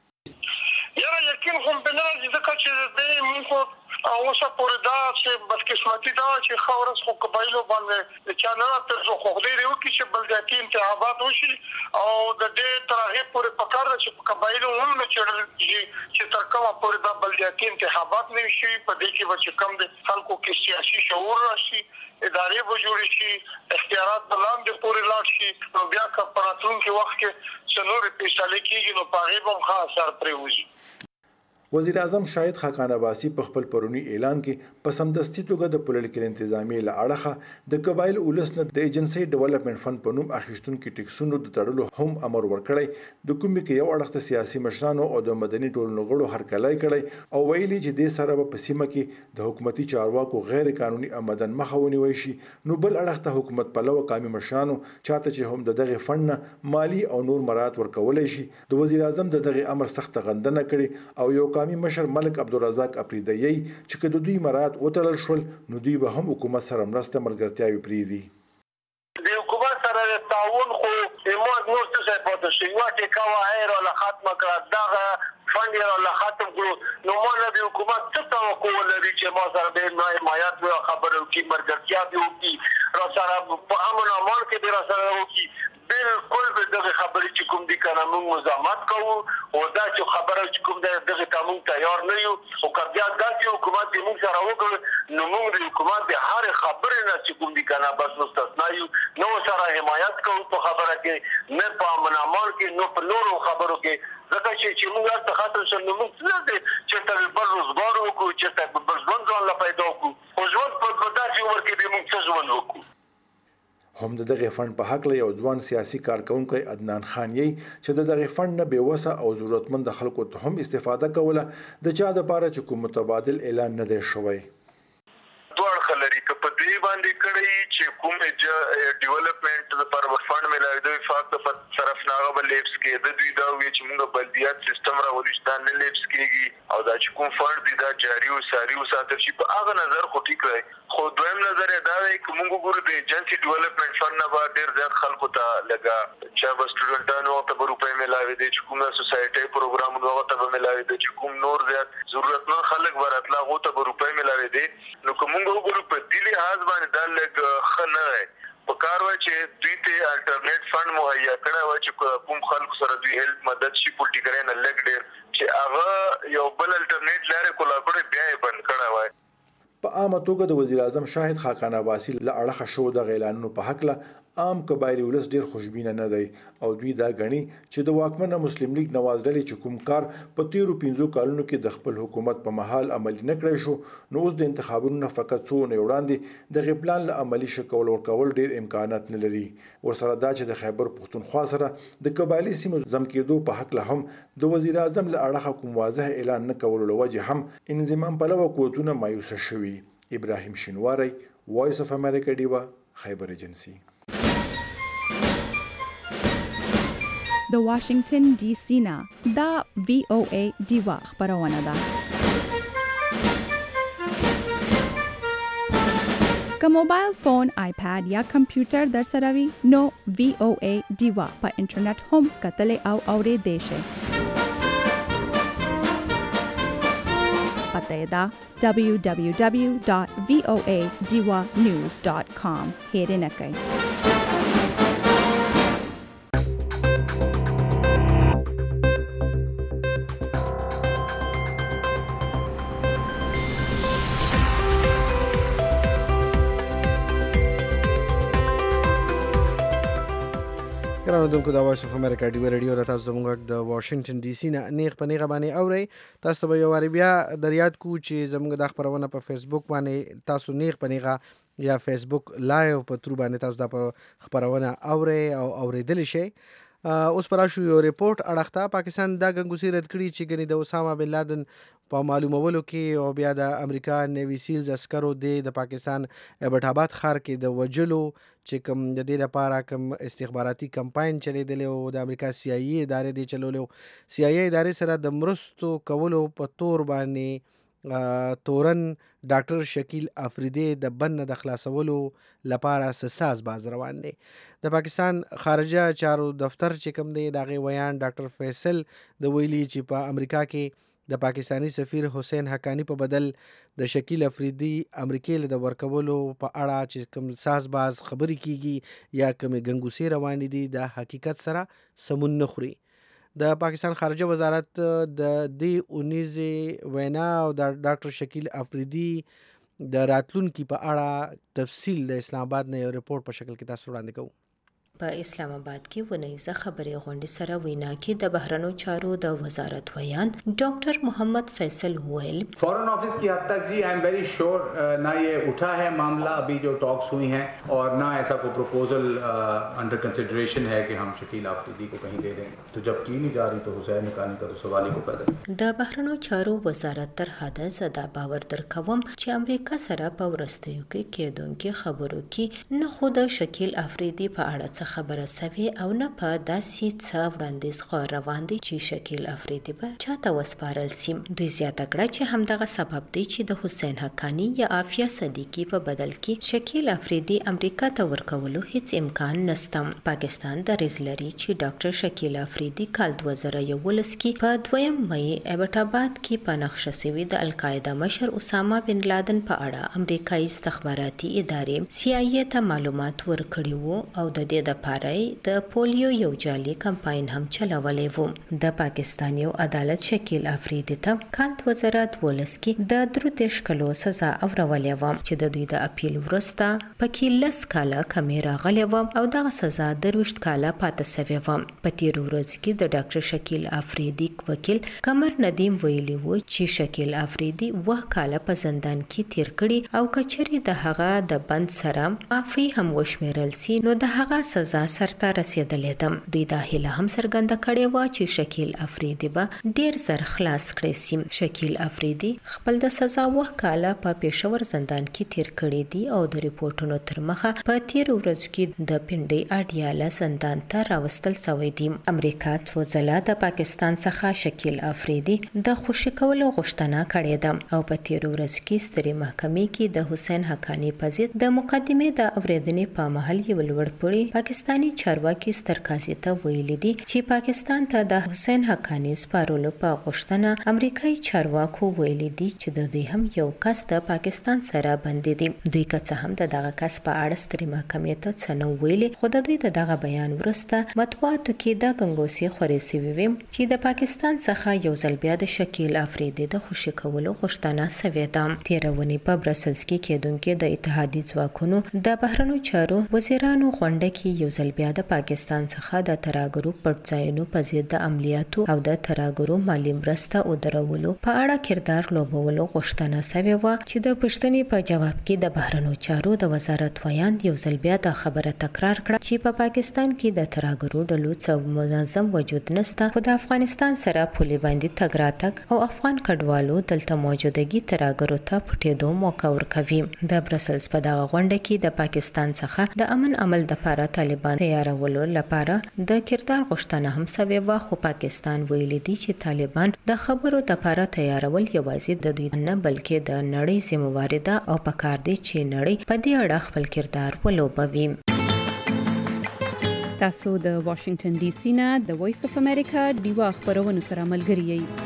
یاره یقین خو به نه راځي ځکه چې دی مونږ اوسه پورې دا چې بدقسمتي دا چې ښه ورځ خو قبایلو باندې چا نه راپرځو، خو خدای دې وکړي چې بلدیاتي انتخابات وشي او د دې تر هغې پورې پکار ده چې په قبایلو هم نه چېړل شي چې تر کومه پورې دا بلدیاتي انتخابات نه وي شوي. په دې کې به چې کوم د خلکو کې سیاسي شعور راشي، ادارې به جوړې شي، اختیارات به لاندې پورې لاړ شي، نو بیا که په راتلونکي وخت کې څه نورې فیصلې کېږي نو په هغې به هم ښه اثر پرې وځي.
وزیر اعظم شاهد خاقان عباسي په خپل پرونی اعلان کې په سمدستي توګه د پولیټیکل انتظامی له اړخه د قبایل ولس نه د ایجنسي ډیولپمنٹ فند په نوم اخیستونکو ټیکسونو د تړلو هم امر ورکړی. د کومې کې یو اړخ سیاسي مشرانو او د مدني ټولنو غړو هرکلی کړی او ویلي چې د سره په سیمه کې د حکومتي چارواکو غیر قانوني آمدن مخه ونیوي شي. نو بل اړخ ته حکومت پلوه قومي مشرانو چاته چې هم د دغه فند نه مالی او نور مراد ورکولای شي. د وزیر اعظم د دغه امر سخت غندنه کړي او یو قومي مشر ملک عبدالرزاق اپریدی چې که د دوی مراد وتړل شول نو دوی به هم حکومت سره مرسته ملګرتیاوې پرېږدي.
د حکومت سره تعاون خو موږ نور څه
څه ځای پاتې شو یوه ټیکه وه هیر ولا ختمه کړه دغه فنډ یې راله ختم کړو نو ما نه د حکومت څه توقع ولري چې ما سره به حمایت وي او خبرې وکړي ملګرتیا دې وکړي را سره په امن امان کې دې را سره وکړي بالکل به دغه خبرې چې کوم دي که نه موږ مزاحمت کوو او دا چې خبره چې کوم دی دغې ته موږ تیار نه یو او که بیا داسې حکومت دې موږ سره وکړ نو موږ د حکومت د هرې خبرې نه چې کوم دي که نه بس مستثنا یو نه ورسره حمایت کوو په خبره کې نه په امن امان کې نه په نورو خبرو کې ځکه چې چې موږ هلته ختم شو نو موږ څه دی چېرته بل روزګار وکړو چېرته بل ژوند ځان له پیدا وکړو خو ژوند په داسې عمر کې به موږ څه ژوند وکړو
هم د دغه فند په حق له یو ځوان سیاسي کارکونکو عدنان خان یې چې د دغه فند نه بیوسه او ضرورتمند خلکو ته هم استفاده کوله د چا د پاره چې کوم متبادل اعلان نه دی شوی
دوړ خلري که په دې باندې کړی چې کوم ډیولپمنٹ لپاره فند ملایي دوی فاک د طرف ناغه بل لیپس کې د دوی دا وی چې موږ بلدیات سیستم راولښتان نه لیپس کېږي او دا چې کوم فند دي دا جاری او ساري او ساتل شي په هغه نظر خو ټیک دی خو دویم نظر دا دی چې موږ ګورو د ایجنسی ډیولپمنٹ فند نه به ډېر زیات خلکو ته لګا چې به سټوډنټانو ته به روپۍ ملاوي دي چې کومه سوسایټي پروګرامونه هغه ته به ملاوي دي چې کوم نور زیات ضرورتمند خلک ورتلا هغه ته به روپۍ ملاوي دي نو کوم وګورو په دې لحاظ باندې دا لږ ښه نه دی په کار وای چې دوی ته الټرنیټ فند مهیا کړی وای چې کوم خلکو سره دوی هیلپ مدد شي پولیټیکل نه لګ ډېر چې هغه یو بل الټرنیټ لارې کولا کړی بیا یې بند کړی وای
په عامه توګه د وزیر اعظم شاهد خاقان عباسي له اړخه شو د اعلانونو په حق له عام قبایلی ولس ډیر خوشبینه نه دی او دوی دا غني چې د واکمنه مسلم لیگ نواز ډلې چې کوم کار په تیرو پنځو کالونو کې د خپل حکومت په محل عملی نه کړی شو نو اوس د انتخابونو نه فقط څو نه وړاندې د غپلان له عملی شکل ورکول ډیر امکانات نه لري ورسره دا چې د خیبر پختونخوا سره د قبایلی سیمو زم کېدو په حق له هم د وزیر اعظم له اړخه کوم واضح اعلان نه کولو لوجه هم انضمام په لور قوتونه مایوس شوي ابراهیم شینواری وایس اف امریکا دیوا خیبر ایجنسی
د واشنگټن ډي سي نه دا وی او ای دیوا خبرونه ده که موبایل فون آیپاد یا کمپیوټر در سره وي نو وی او ای دیوا په انټرنیټ هم کتل او اورېدای شئ پته دا دبلیو دبلیو دبلیو ډاٹ وی او ای دیوا نیوز ډاٹ کام هیرنه کوي
ګرانو دونکو د وایس اف امریکا ډیو رادیو را تاسو زموږ د واشنگټن ډي سي نه نیغ په نیغه باندې اورئ تاسو به یو واری بیا در یاد کو چې زموږ د خبرونه په فیسبوک باندې تاسو نیغ په نیغه یا فیسبوک لایو په تر باندې تاسو د خبرونه اورئ او اوریدل شي اوس پر شو یو ریپورت اړخته پاکستان دا غنګوسی رد کړی چې ګنې د اسامه بن لادن په معلومولو کې او بیا د امریکا نیوی سیلز عسکرو د پاکستان ایبټ آباد ښار کې د وجلو چې کوم د دې لپاره کوم استخباراتي کمپاین چلیدلی او د امریکا سی آی ای ادارې دی چلولو سی آی ای ادارې سره د مرستو کولو په تور باندې تورن ډاکټر شکیل افریدی د بن د خلاصولو لپاره ساز باز روان دی د پاکستان خارجه چارو دفتر چې کوم دی د غي ویان ډاکټر فیصل د ویلي چې په امریکا کې د پاکستانی سفیر حسین حقانی په بدل د شکیل افریدی امریکای له ورکولو په اړه چې کوم ساز باز خبرې کیږي یا کوم غنګوسی روان دي د حقیقت سره سمون نه خوري د پاکستان خارجه وزارت د دې اونیزه وینا او د ډاکټر شکیل افریدی د راتلونکو په اړه تفصیل د اسلام آباد نه یو ریپورت په شکل کې تاسو وړاندې کوو
په اسلام آباد کې ونیزه خبرې غونډې سره وینا کې د بهرنیو چارو د وزارت ویان ڈاکٹر محمد فیصل ویل
फॉरेन ऑफिस की हद तक जी आई एम वेरी श्योर ना ये उठा है मामला अभी जो टॉक्स हुई हैं और ना ऐसा कोई प्रपोजल अंडर कंसिडरेशन है कि हम शकील आफरीदी को कहीं दे दें तो जब की नहीं जा रही तो हुसैन हक्कानी का तो सवाल ही को पैदा
د بهرنیو چارو وزارت تر حده زدا باور درکوم چې امریکا سره په ورستیو کې کېدونکو خبرو کې نه خود شکیل افریدی په اړه څه څه خبره سوي او نه په داسې څه وړاندیز خو روان دي چې شکیل افریدي به چاته وسپارل سي. دوی زیاته کړه چې همدغه سبب دی چې د حسین حقانی یا عافیه صدیقی په بدل کې شکیل افریدي امریکا ته ورکولو هیڅ امکان نشته. پاکستان دریځ لري چې ډاکټر شکیل افریدي کال دوه زره یولس کې په دویم مئی ایبټ آباد کې په نقشه شوي د القاعده مشر اسامه بن لادن په اړه امریکایي استخباراتي ادارې سی آی ای ته معلومات ورکړي وو او د دې دپاره د پولیو یو جعلي کمپاین هم چلولی وو. د پاکستان یو عدالت شکیل افریدي ته کال دوه زره دولس کې د درې دېرش کلو سزا اورولې وه چې د دوی د اپیل وروسته پکې لس کاله کمې راغلې وه او دغه سزا درویشت کاله پاته سوې وه. په تېرو ورځو کې د ډاکټر شکیل افریدي وکیل قمر ندیم ویلي وو چې شکیل افریدي اوه کاله په زندان کې تیر کړي او کچري د هغه د بند سره معافي هم وشمیرل سي نو د هغه سزا سرته رسیدلې ده. دوی دا هیله هم څرګنده کړې وه چې شکیل افریدي به ډیر زر خلاص کړی سي. شکیل افریدي خپل د سزا اوه کاله په پېښور زندان کې تیر کړي دي او د ریپورټونو تر مخه په تیرو ورځو کې د پنډۍ اډیاله زندان ته راوستل شوی دی. امریکا څو ځله د پاکستان څخه شکیل افریدي د خوشي کولو غوښتنه کړې ده او په تیرو ورځو کې سترې محکمې کې د حسین حقانی په ضد د مقدمې د اورېدنې په مهال یو لوړپوړي پاکستانی چارواکي ستر قاضي ته ویلي دي چې پاکستان ته د حسین حقانی سپارلو په غوښتنه امریکایي چارواکو ویلي دي چې د دوی هم یو کس د پاکستان سره بندي دي. دوی که څه هم د دغه کس په اړه سترې محکمې ته څه نه ویلي خو د دوی د دغه بیان وروسته مطبوعاتو کې دا ګنګوسې خورې سوي وې چې د پاکستان څخه یو ځل بیا د شکیل افریدي د خوشي کولو غوښتنه سوې ده. تېره اونۍ په برسلز کې کېدونکې د اتحادي ځواکونو د بهرنیو چارو وزیرانو غونډه کې یو ځل بیا د پاکستان څخه د ترهګرو پټ په ضد د عملیاتو او د ترهګرو مالي مرسته او درولو په اړه کردار لوبولو غوښتنه سوې وه چې د پوښتنې په جواب کې د بهرنیو چارو د وزارت ویاند یو ځل بیا د خبره تکرار کړه چې په پاکستان کې د ترهګرو ډلو څو منظم وجود نشته خو د افغانستان سره پولې باندې تګ راتګ او افغان کډوالو دلته موجودګي ترهګرو ته پټېدو موقع ورکوي. د برسلز په دغه غونډه کې د پاکستان څخه د امن عمل دپاره طالبان تیارولو لپاره د کردار غوښتنه هم سوې وه خو پاکستان ویلي دي چې طالبان د خبرو دپاره تیارول یوازې د دوی نه بلکې د نړۍ ذمہواري ده او پکار دی چې نړۍ په دې اړه خپل کردار ولوبوي.
تاسو د واشنگټن ډي سي نه د وایس اف امریکا ډیوا خبرونو سره ملګری یئ.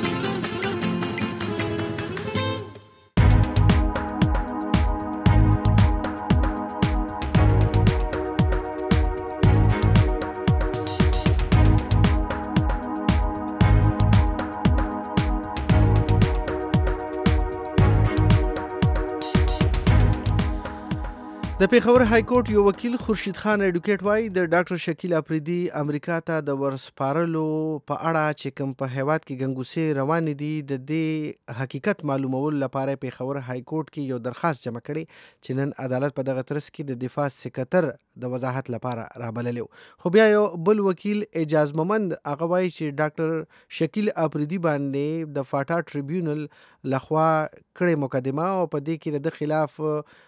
د پیښور های کورټ یو وکیل خورشید خان اډوکیټ وایي د ډاکټر شکیل افریدي امریکا ته د ورسپارلو په اړه چې کوم په هیواد کې ګنګوسې روانې دي د دې حقیقت معلومولو لپاره پیښور های کورټ کې یو درخواست جمع کړی چې نن عدالت په دغه ترڅ کې د دفاع سکرټر د وضاحت لپاره رابللی. خو بیا یو بل وکیل اعجاز مومند هغه وایي چې ډاکټر شکیل افریدي باندې د فاټا ټریبیونل لخوا کړې مقدمه او په دې کې د خلاف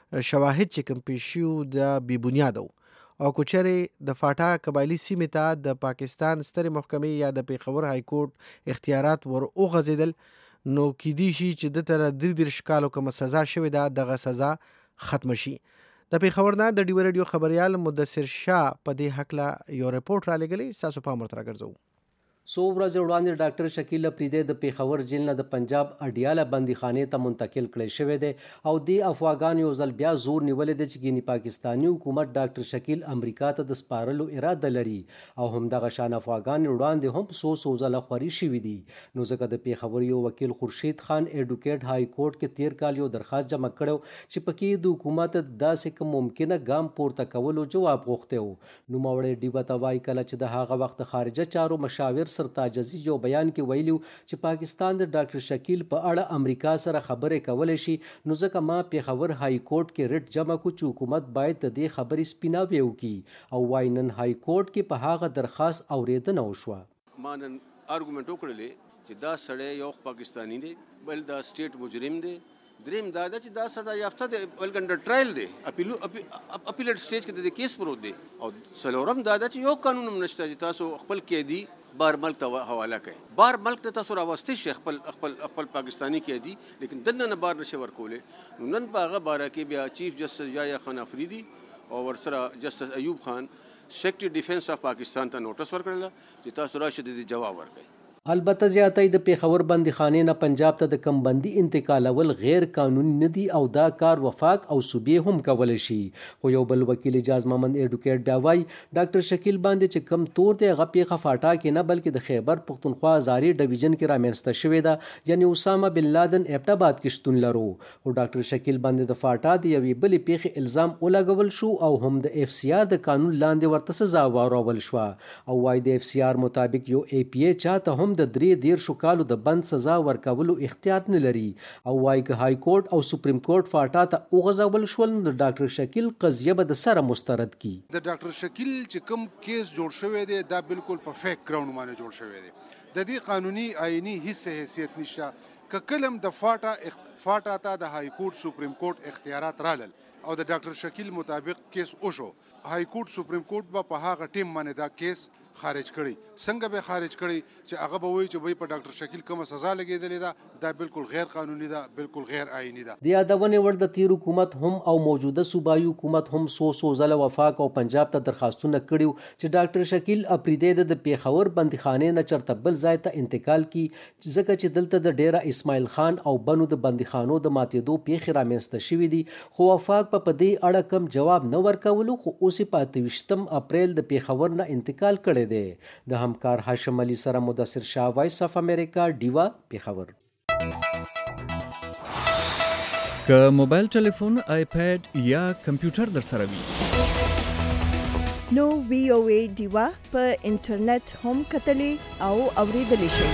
شواهد چې کوم پیښ شو د بی بنیاده او کوچرې د فاټا قبایلي سیمې ته د پاکستان سترې محکمې یا د پیښور های کورټ اختیارات ور وغځېدل نو کیدی شي چې د تر درې دېرش کالو کومه سزا شوې ده دغه سزا ختم شي. د پیښور نه د ډیو ریډیو خبريال مدثر شاه په دې حق یو رپورټ را لګلی تاسو په امر تر راګرځو.
څو ورځې وړاندې ډاکټر شکیل افریدي د پیښور جیل نه د پنجاب اډیاله بندیخانې ته منتقل کړی شوی دی او د افغان یو ځل بیا زور نیولې دی چې ګینی پاکستانی حکومت ډاکټر شکیل امریکا ته د سپارلو اراده لري او همدغه شان افغان وړاندې هم څو څو ځله خوري شوي دي. نو ځکه د پیښور یو وکیل خورشید خان اډوکیټ های کورټ کې تیر کال یو درخواست جمع کړو چې پکې د حکومت داسې کوم ممکنه ګام پورته کولو جواب غوښته و. نو مورې ډیبه توای کله چې د هغه وخت خارجه چارو مشاور سرتاج عزیز یو بیان کې ویلو چې پاکستان د ډاکټر شکیل په اړه امریکا سره خبرې کولای شي نو ځکه ما پیښور های کورټ کې ریټ جمع کو چې حکومت باید د دې خبرې سپیناوی وکړي او وای نن های کورټ کې په هغه درخواست اوریدنه وشوه.
ما نن ارګومنټ وکړلې چې دا سړی یو پاکستانی دی بل دا سټیټ مجرم دی دریم دا ده چې دا سزا یافته دی بلکې انډر ټرایل دی اپیلو اپیلیټ سټیج کې د کیس پروت دی او څلورم دا ده چې یو قانون هم نشته چې تاسو خپل قیدي بار ملک ته حواله کړئ. بار ملک ته تاسو راوستئ شئ خپل خپل خپل پاکستاني قیدي، لیکن دننه نه بار نشئ ورکولی. نو نن په هغه باره کې بیا چیف جسټس یحیی خان افریدي او ورسره جسټس ایوب خان سیکرټري ډیفنس اف پاکستان ته نوټس ورکړل چې تاسو راشئ د جواب ورکړئ.
البته زیاتې د پیښور بندیخانې نه پنجاب ته د کمبندي انتقالول غیر قانوني نه دي او دا کار وفاق او صوبې هم کولی شي. خو یو بل وکیل اجاز محمد ایډوکیټ بیا وایي ډاکټر شکیل باندې چې کم تور دی هغه پیښه فاټا کې نه بلکې د خیبر پښتونخوا ازاري ډویژن کې رامنځته شوې ده، یعنی اسامه بن لادن ایبټ آباد کې شتون لرو. خو ډاکټر شکیل باندې د فاټا د یوې بلې پیښې الزام ولګول شو او هم د اف سی آر د قانون لاندې ورته سزا واورول شوه. او وایي د اف سی آر مطابق یو ای پی ای چاته هم د درې دیر شو کالو د بند سزا ورکولو اختیار نه لري. او وايي که های کورټ او سپریم کورټ فاټا ته وغځول شول د ډاکټر شکیل قضیه به د سره مسترد کی.
د ډاکټر شکیل چې کوم کیس جوړ شوی دی دا بالکل په فیک ګراوند باندې جوړ شوی دی. د دې قانوني آئینی هیڅ حیثیت نشته. که کلم د فاټا فاټا ته د های کورټ سپریم کورټ اختیارات رالل او د ډاکټر شکیل مطابق کیس وشو، های کورټ سپریم کورټ به په هغه ټیم باندې دا کیس خارج کړي. څنګه به خارج کړي چې هغه به وایي چې په ډاکټر شکیل کومه سزا لګېدلې ده، دا بالکل غیر قانوني ده، بالکل غیر آئینی ده.
د یادونې وړ د تیر حکومت هم او موجوده صوبایي حکومت هم سو سو ځله وفاق او پنجاب ته درخواستونه کړي چې ډاکټر شکیل افریدی د پیښور بندیخانې نه چرته بل ځای ته انتقال کی، ځکه چې دلته د ډیره اسماعیل خان او بنو د بندیخانو د ماتېدو پیښې رامنځته شوې دي. خو وفاق په په دې اړه کم جواب نه ورکولو، خو اوس په اته ویشتم اپریل د پیښور نه انتقال کړی دی. د همکار هاشم علي سره مدثر شاه، وایس اف امریکا، ډیوا، پیښور.
که موبایل ټلیفون، آیپیډ یا کمپیوټر در سره وي
نو وی او ای ډیوا په انټرنیټ هم کتلی او اوریدلی شئ.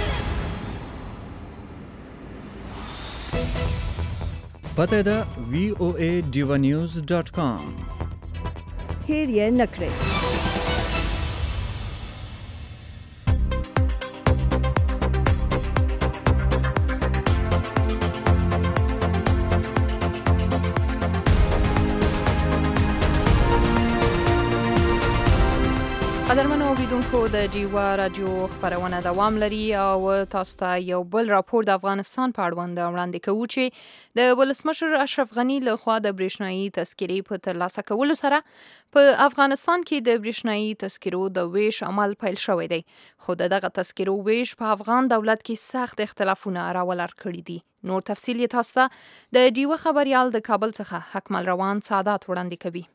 پته ده وی او ای ډیوا نیوز ډاٹ کام.
هیر یې نکړئ.
قدرمنو اوریدونکو د ډیوا رادیو خبرونه دوام لري او تاسو ته یو بل راپور د افغانستان په اړوند وړاندې کوو چې د ولسمشر اشرف غنی له خوا د برېښنايي تذکرې په ترلاسه کولو سره په افغانستان کې د برېښنايي تذکرو د ویش عمل پیل شوی دی. خو دغه تذکرو ویش په افغان دولت کې سخت اختلافونه راولر کړي دي. نور تفصیل یې تاسو ته د ډیوا خبريال د کابل څخه حکمل روان سعادت وړاندې کوي.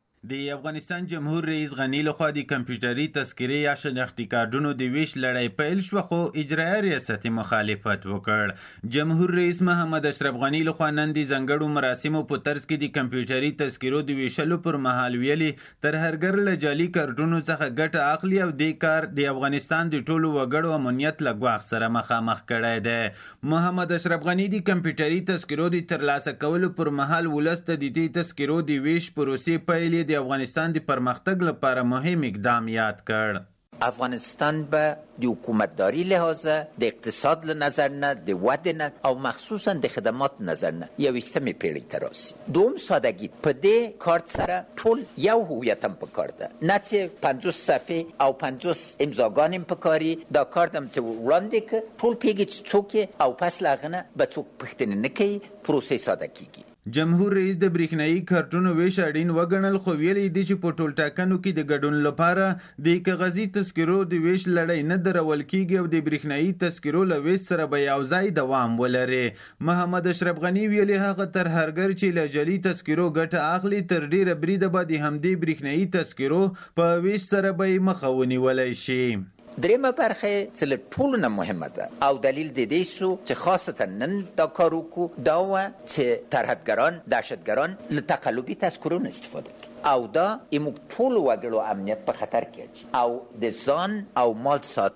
د افغانستان جمهور رئیس غنی لخوا د کمپیوټري تذکرې یا شناختی کارډونو د ویش لړۍ پیل شو، خو اجرایي ریاست مخالفت وکړ. جمهور رئیس محمد اشرف غنی لخوا نن د ځانګړو مراسمو په ترڅ کې د کمپیوټري تذکرو د ویشلو پر مهال ویلي تر هرګر له جعلي کارډونو څخه ګټه اخلي او د کار د افغانستان د ټولو وګړو امنیت له ګواښ سره مخامخ کړی دی. محمد اشرف غنی د کمپیوټري تذکرو د ترلاسه کولو پر مهال ولس ته د دې تذکرو د ویش پروسې پیلې د افغانستان د پرمختګ لپاره مهم اقدام یاد کړ.
افغانستان به د حکومتداری لحاظه د اقتصاد له نظر نه د ودې نه او مخصوصا د خدمات نظر نه یویستمې پیړۍ ته راسي. دوم سادگی په دې کارت سره ټول یو هویت هم پکار ده، نه چې پنځوس صفحې او پنځوس امضاګان هم پکاري. دا کارت هم چې وړاندې که ټول پیږي چې څوک او پس له هغه نه به څوک پوښتنه نه کوي، پروسې ساده کیږي.
جمهور رئیس د برېښنايي کارټونو ویش اړین وګڼل، خو ویلي دي چې په ټول ټاکنو کې د ګډون لپاره د کاغذي تذکرو د ویش لړۍ نه درول کیږي او د برېښنايي تذکرو له ویش سره به یو ځای دوام ولري. محمد اشرف غنی ویلي هغه تر هرګر چې له جعلي تذکرو ګټه اخلي تر ډیره بریده به د همدې برېښنايي تذکرو په ویش سره به یې مخه ونیولی شي.
درېمه برخه چې له ټولو نه مهمه ده او دلیل د دې سو چې خاصتا نن دا کار وکړو دا وه چې ترهدګران دهشتګران له تقلبي تذکرو نه استفاده کوي او دا زموږ ټولو وګړو امنیت په خطر کې اچي او د ځان او مال ساتل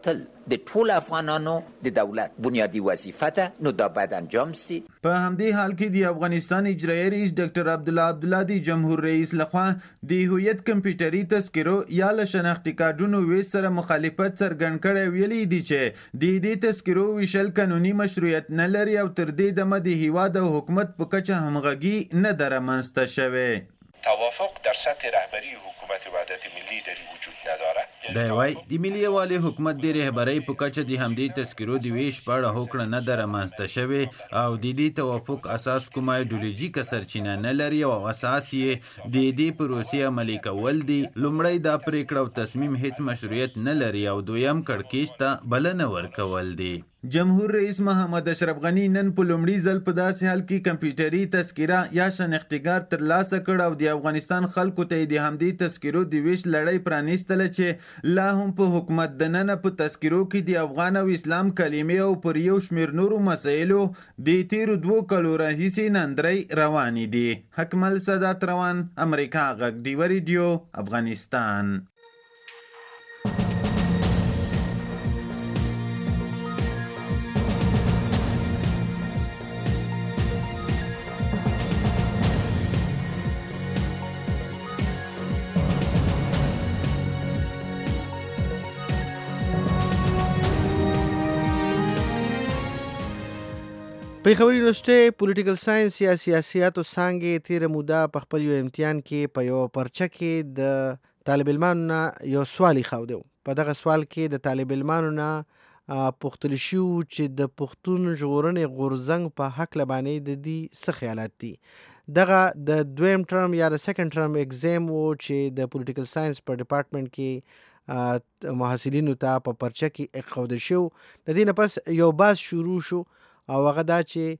د ټول افغانانو د دولت بنیادی وظیفه ده، نو دا باید انجام سي.
په همدې حال کې د افغانستان اجرایي رئیس ډاکټر عبدالله عبدالله د جمهور رئیس لخوا د هویت کمپیوټري تذکرو یا له شناختي کارډونو ویش سره مخالفت څرګند کړی، ویلي دي چې د دې تذکرو ویشل قانوني مشروعیت نه لري او تر دې دمه د هیواد او حکومت په کچه همغږي نه ده رامنځته شوې.
توافق در سطح رهبری حکومت وحدت ملی در وجود نداره.
دی وای د ملي یووالي حکومت د رهبرۍ په کچه د همدې تذکرو د ویش په اړه هوکړه نه ده رامنځته شوې او د دې توافق اساس کومه ایډیولوژیکه سرچینه نه لري او اساس یې د دې پروسې عملي کول دي. لومړی دا پریکړه او تصمیم هیڅ مشروعیت نه لري او دویم کړکېچ ته بلنه ورکول دي. جمهور رئیس محمد اشرف غنی نن په لومړي ځل په داسې حال کې کمپیوټري تذکره یا شناختګار ترلاسه کړ او د افغانستان خلکو ته د همدې تذکرو د ویش لړۍ پرانیستله چې لا هم په حکومت دننه په تذکرو کې د افغان او اسلام کلمې او پر یو شمېر نورو مسایلو د تیرو دوو کالو راهیسې نندرۍ روانې دي. حکمل سادات روان، امریکا غږ ډیوه ریډیو، افغانستان.
پیښور یونیورسټي پولیټیکل ساينس یا سیاسياتو څانګې تیر موده په خپل یو امتحان کې په یو پرچه کې د طالب علمانو نه یو سوال خاوده. په دغه سوال کې د طالب علمانو نه پوښتل شو چې د پښتون ژغورنې غورځنګ په حق لبانې د دې څه خیالات دي. دغه د دویم ټرم یا د سیکنډ ټرم ایگزام وو چې د پولیټیکل ساينس په ډپارټمنټ کې محصلینو ته په پرچه کې اخوده شو. د دې نه پس یو باز شروع شو او هغه دا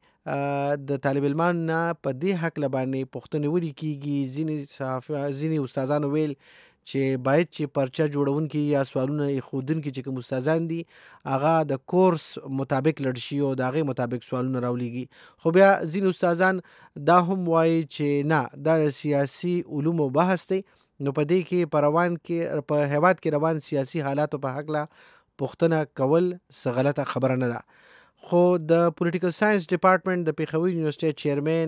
چې د طالب علمان نه په دې حق لبانې پوښتنې ولې کیږي. ځینې صحافه ځینې استادانو ویل چې باید چې پرچه جوړونکي یا سوالونه ایښودونکي چې کوم استادان دي هغه د کورس مطابق لړ شي او د هغې مطابق سوالونه راولیږي. خو بیا ځینې استادان دا هم وایي چې نه، دا سیاسي علومو بحث دی، نو په دې کې په روان کې په هیواد کې روان سیاسي حالاتو په هکله پوښتنه کول څه غلطه خبره نه ده. خو د پولیټیکل ساينس ډپارټمنټ د پیښور یونیورسټي چیرمن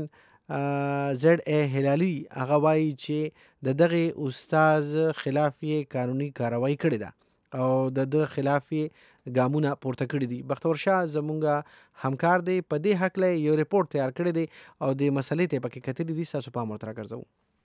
زد ای هلالي هغه وایي چې د دغه استاد خلاف یې قانوني کاروایی کړې ده او د د خلاف یې ګامونه پورته کړي دي. بختور شاه زمونږ همکار دی، په دې حق له یو ریپورت تیار کړی دی او د مسلې ته پکې کتلې دي. تاسو پام ورته راګرځو.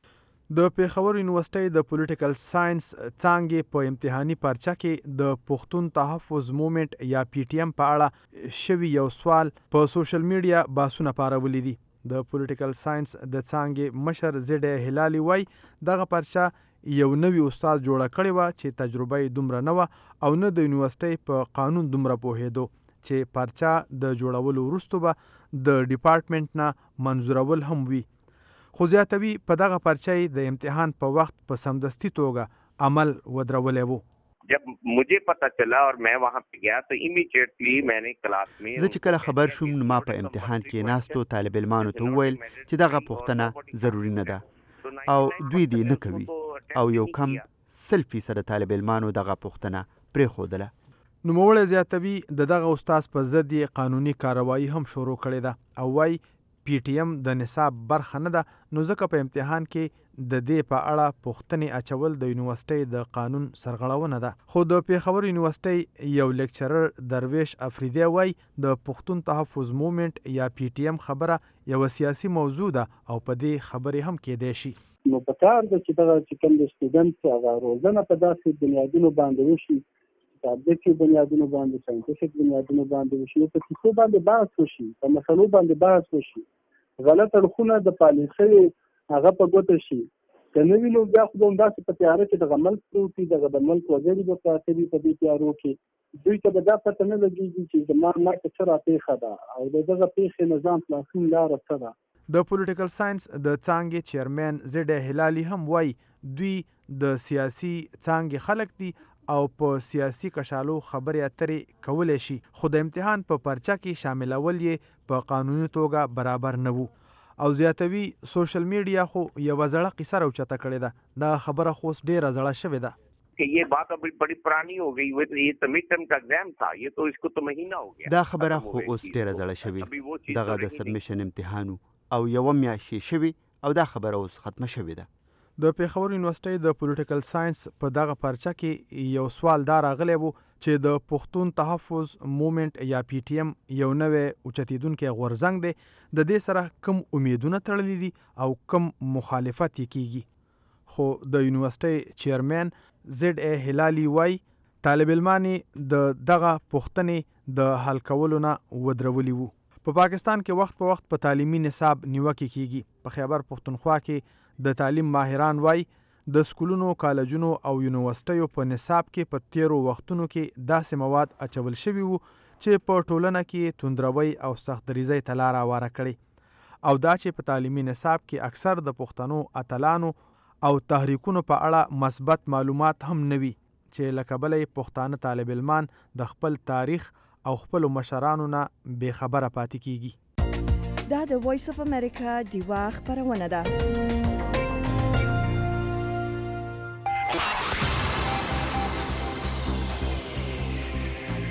د پیښور یونیورسټي د پولیټیکل ساينس څانګې په امتحاني پرچه کې د پښتون تحفظ موومنټ یا پی ټی ایم په اړه شوي یو سوال په سوشل میډیا باسونه پارولي دي. د پولیټیکل ساينس د څانګې مشر زد هلالي وای دغه پرچه یو نوی استاد جوړه کړې وه چې تجربه یې دومره نه وه او نه د یونیورسټي په قانون دومره پوهېدو چې پرچه د جوړولو وروسته به د ډپارټمنټ نه منظورول هم وي. خو زیاتوي په دغه پرچه د امتحان په وخت په سمدستي توګه عمل ودرولی وو.
जब मुझे पता चला और मैं वहाँ पे गया तो इमीडिएटली मैंने क्लास में
زه چې کله خبر شوم نو ما په امتحان کې ناستو طالب علمانو ته وویل چې دغه پوښتنه ضروري نه ده او دوی دې نه کوي او یو کم سل فیصد طالب علمانو دغه پوښتنه پرېښودله.
نوموړی زیاتوي د دغه استاد په ضد یې قانوني کاروایی هم شروع کړې ده او وایي پی ټی ایم د نصاب برخه نه ده، نو ځکه په امتحان کې د دې په اړه پوښتنې اچول د یونیورسټۍ د قانون سرغړونه ده. خو د پیښور یونیورسټۍ یو لیکچرر درویش افریدی وای د پښتون تحفظ موومنټ یا پی ټی ایم خبره یو سیاسي موضوع ده او په دې خبرې هم کېدای شي.
نو په کار ده چې دغه چې کوم د سټوډنټ هغه روزنه په داسې بنیادونو باندې وشي، تابلیټي بنیادونو باندې، ساینټیفیک بنیادونو باندې وشي، په کیسو باندې بحث وشي، په مسلو باندې بحث وشي، غلط اړخونه د پالیسۍ هغه په ګوته شي. که نه وي نو بیا خو به همداسې په تیاره کې دغه ملک پروت وي، دغه د ملک وګړي به پراته وي په دې تیارو کې. دوی ته به دا پته نه لګېږي چې زما مرګ څه راپېښه ده او د دغه پېښې نظام خلاصون لاره څه ده.
د پولیټیکل ساينس د څانګې چیرمن زد هلالي هم وایي دوی د سیاسي څانګې خلک دي او په سیاسي کشالو خبرې اترې کولی شي، خو د امتحان په پرچه کې شاملول یې په قانوني توګه برابر نه وو. او زیاتوي سوشل میډیا خو یوه زړه قصه راوچته کړې ده، دا خبره خو اوس ډېره زړه شوې ده.
कि ये बात अभी बड़ी पुरानी हो गई, ये तो मिड टर्म का एग्जाम था, ये तो इसको तो महीना हो गया.
دا خبره خو اوس ډیره زړه شوې. دغه د سبمیشن امتحان او یو میاشت شوی او دا خبره اوس ختمه شوې ده.
د پیښور یونیورسيټي د پولیټیکل ساينس په دغه پرچه کې یو سوال دا راغلی وو چې د پښتون تحفظ موومېنټ یا پی ټی ایم یو نوې اوچتیدونکی غورځنګ دی، د دې سره کم امیدونه تړلي دي او کم مخالفت یې کیږي. خو د یونیورسيټي چیرمن زد ای هلالي وای طالب علمانی د دغه پوښتنې د حل کولو نه ودرولي وو. په پاکستان کې وخت په وخت په تعلیمي نصاب نیوکې کیږي. په خیبر پښتونخوا کې د تعلیم ماهران وای د سکولونو، کالجونو او یونیورسيټیو په نصاب کې په تیرو وختونو کې داسې مواد اچول شوي وو چې په ټولنه کې توندروي او سختدریزۍ ته لاره هواره کړې، او دا چې په تعلیمي نصاب کې اکثر د پښتنو اتلانو او تحریکونو په اړه مثبت معلومات هم نه وي چې له کبله یې پښتانه طالب علمان د خپل تاریخ او خپلو مشرانو نه بې خبره پاتې کیږي.
دا د وایس اف امریکا ډیوا خبرونه ده.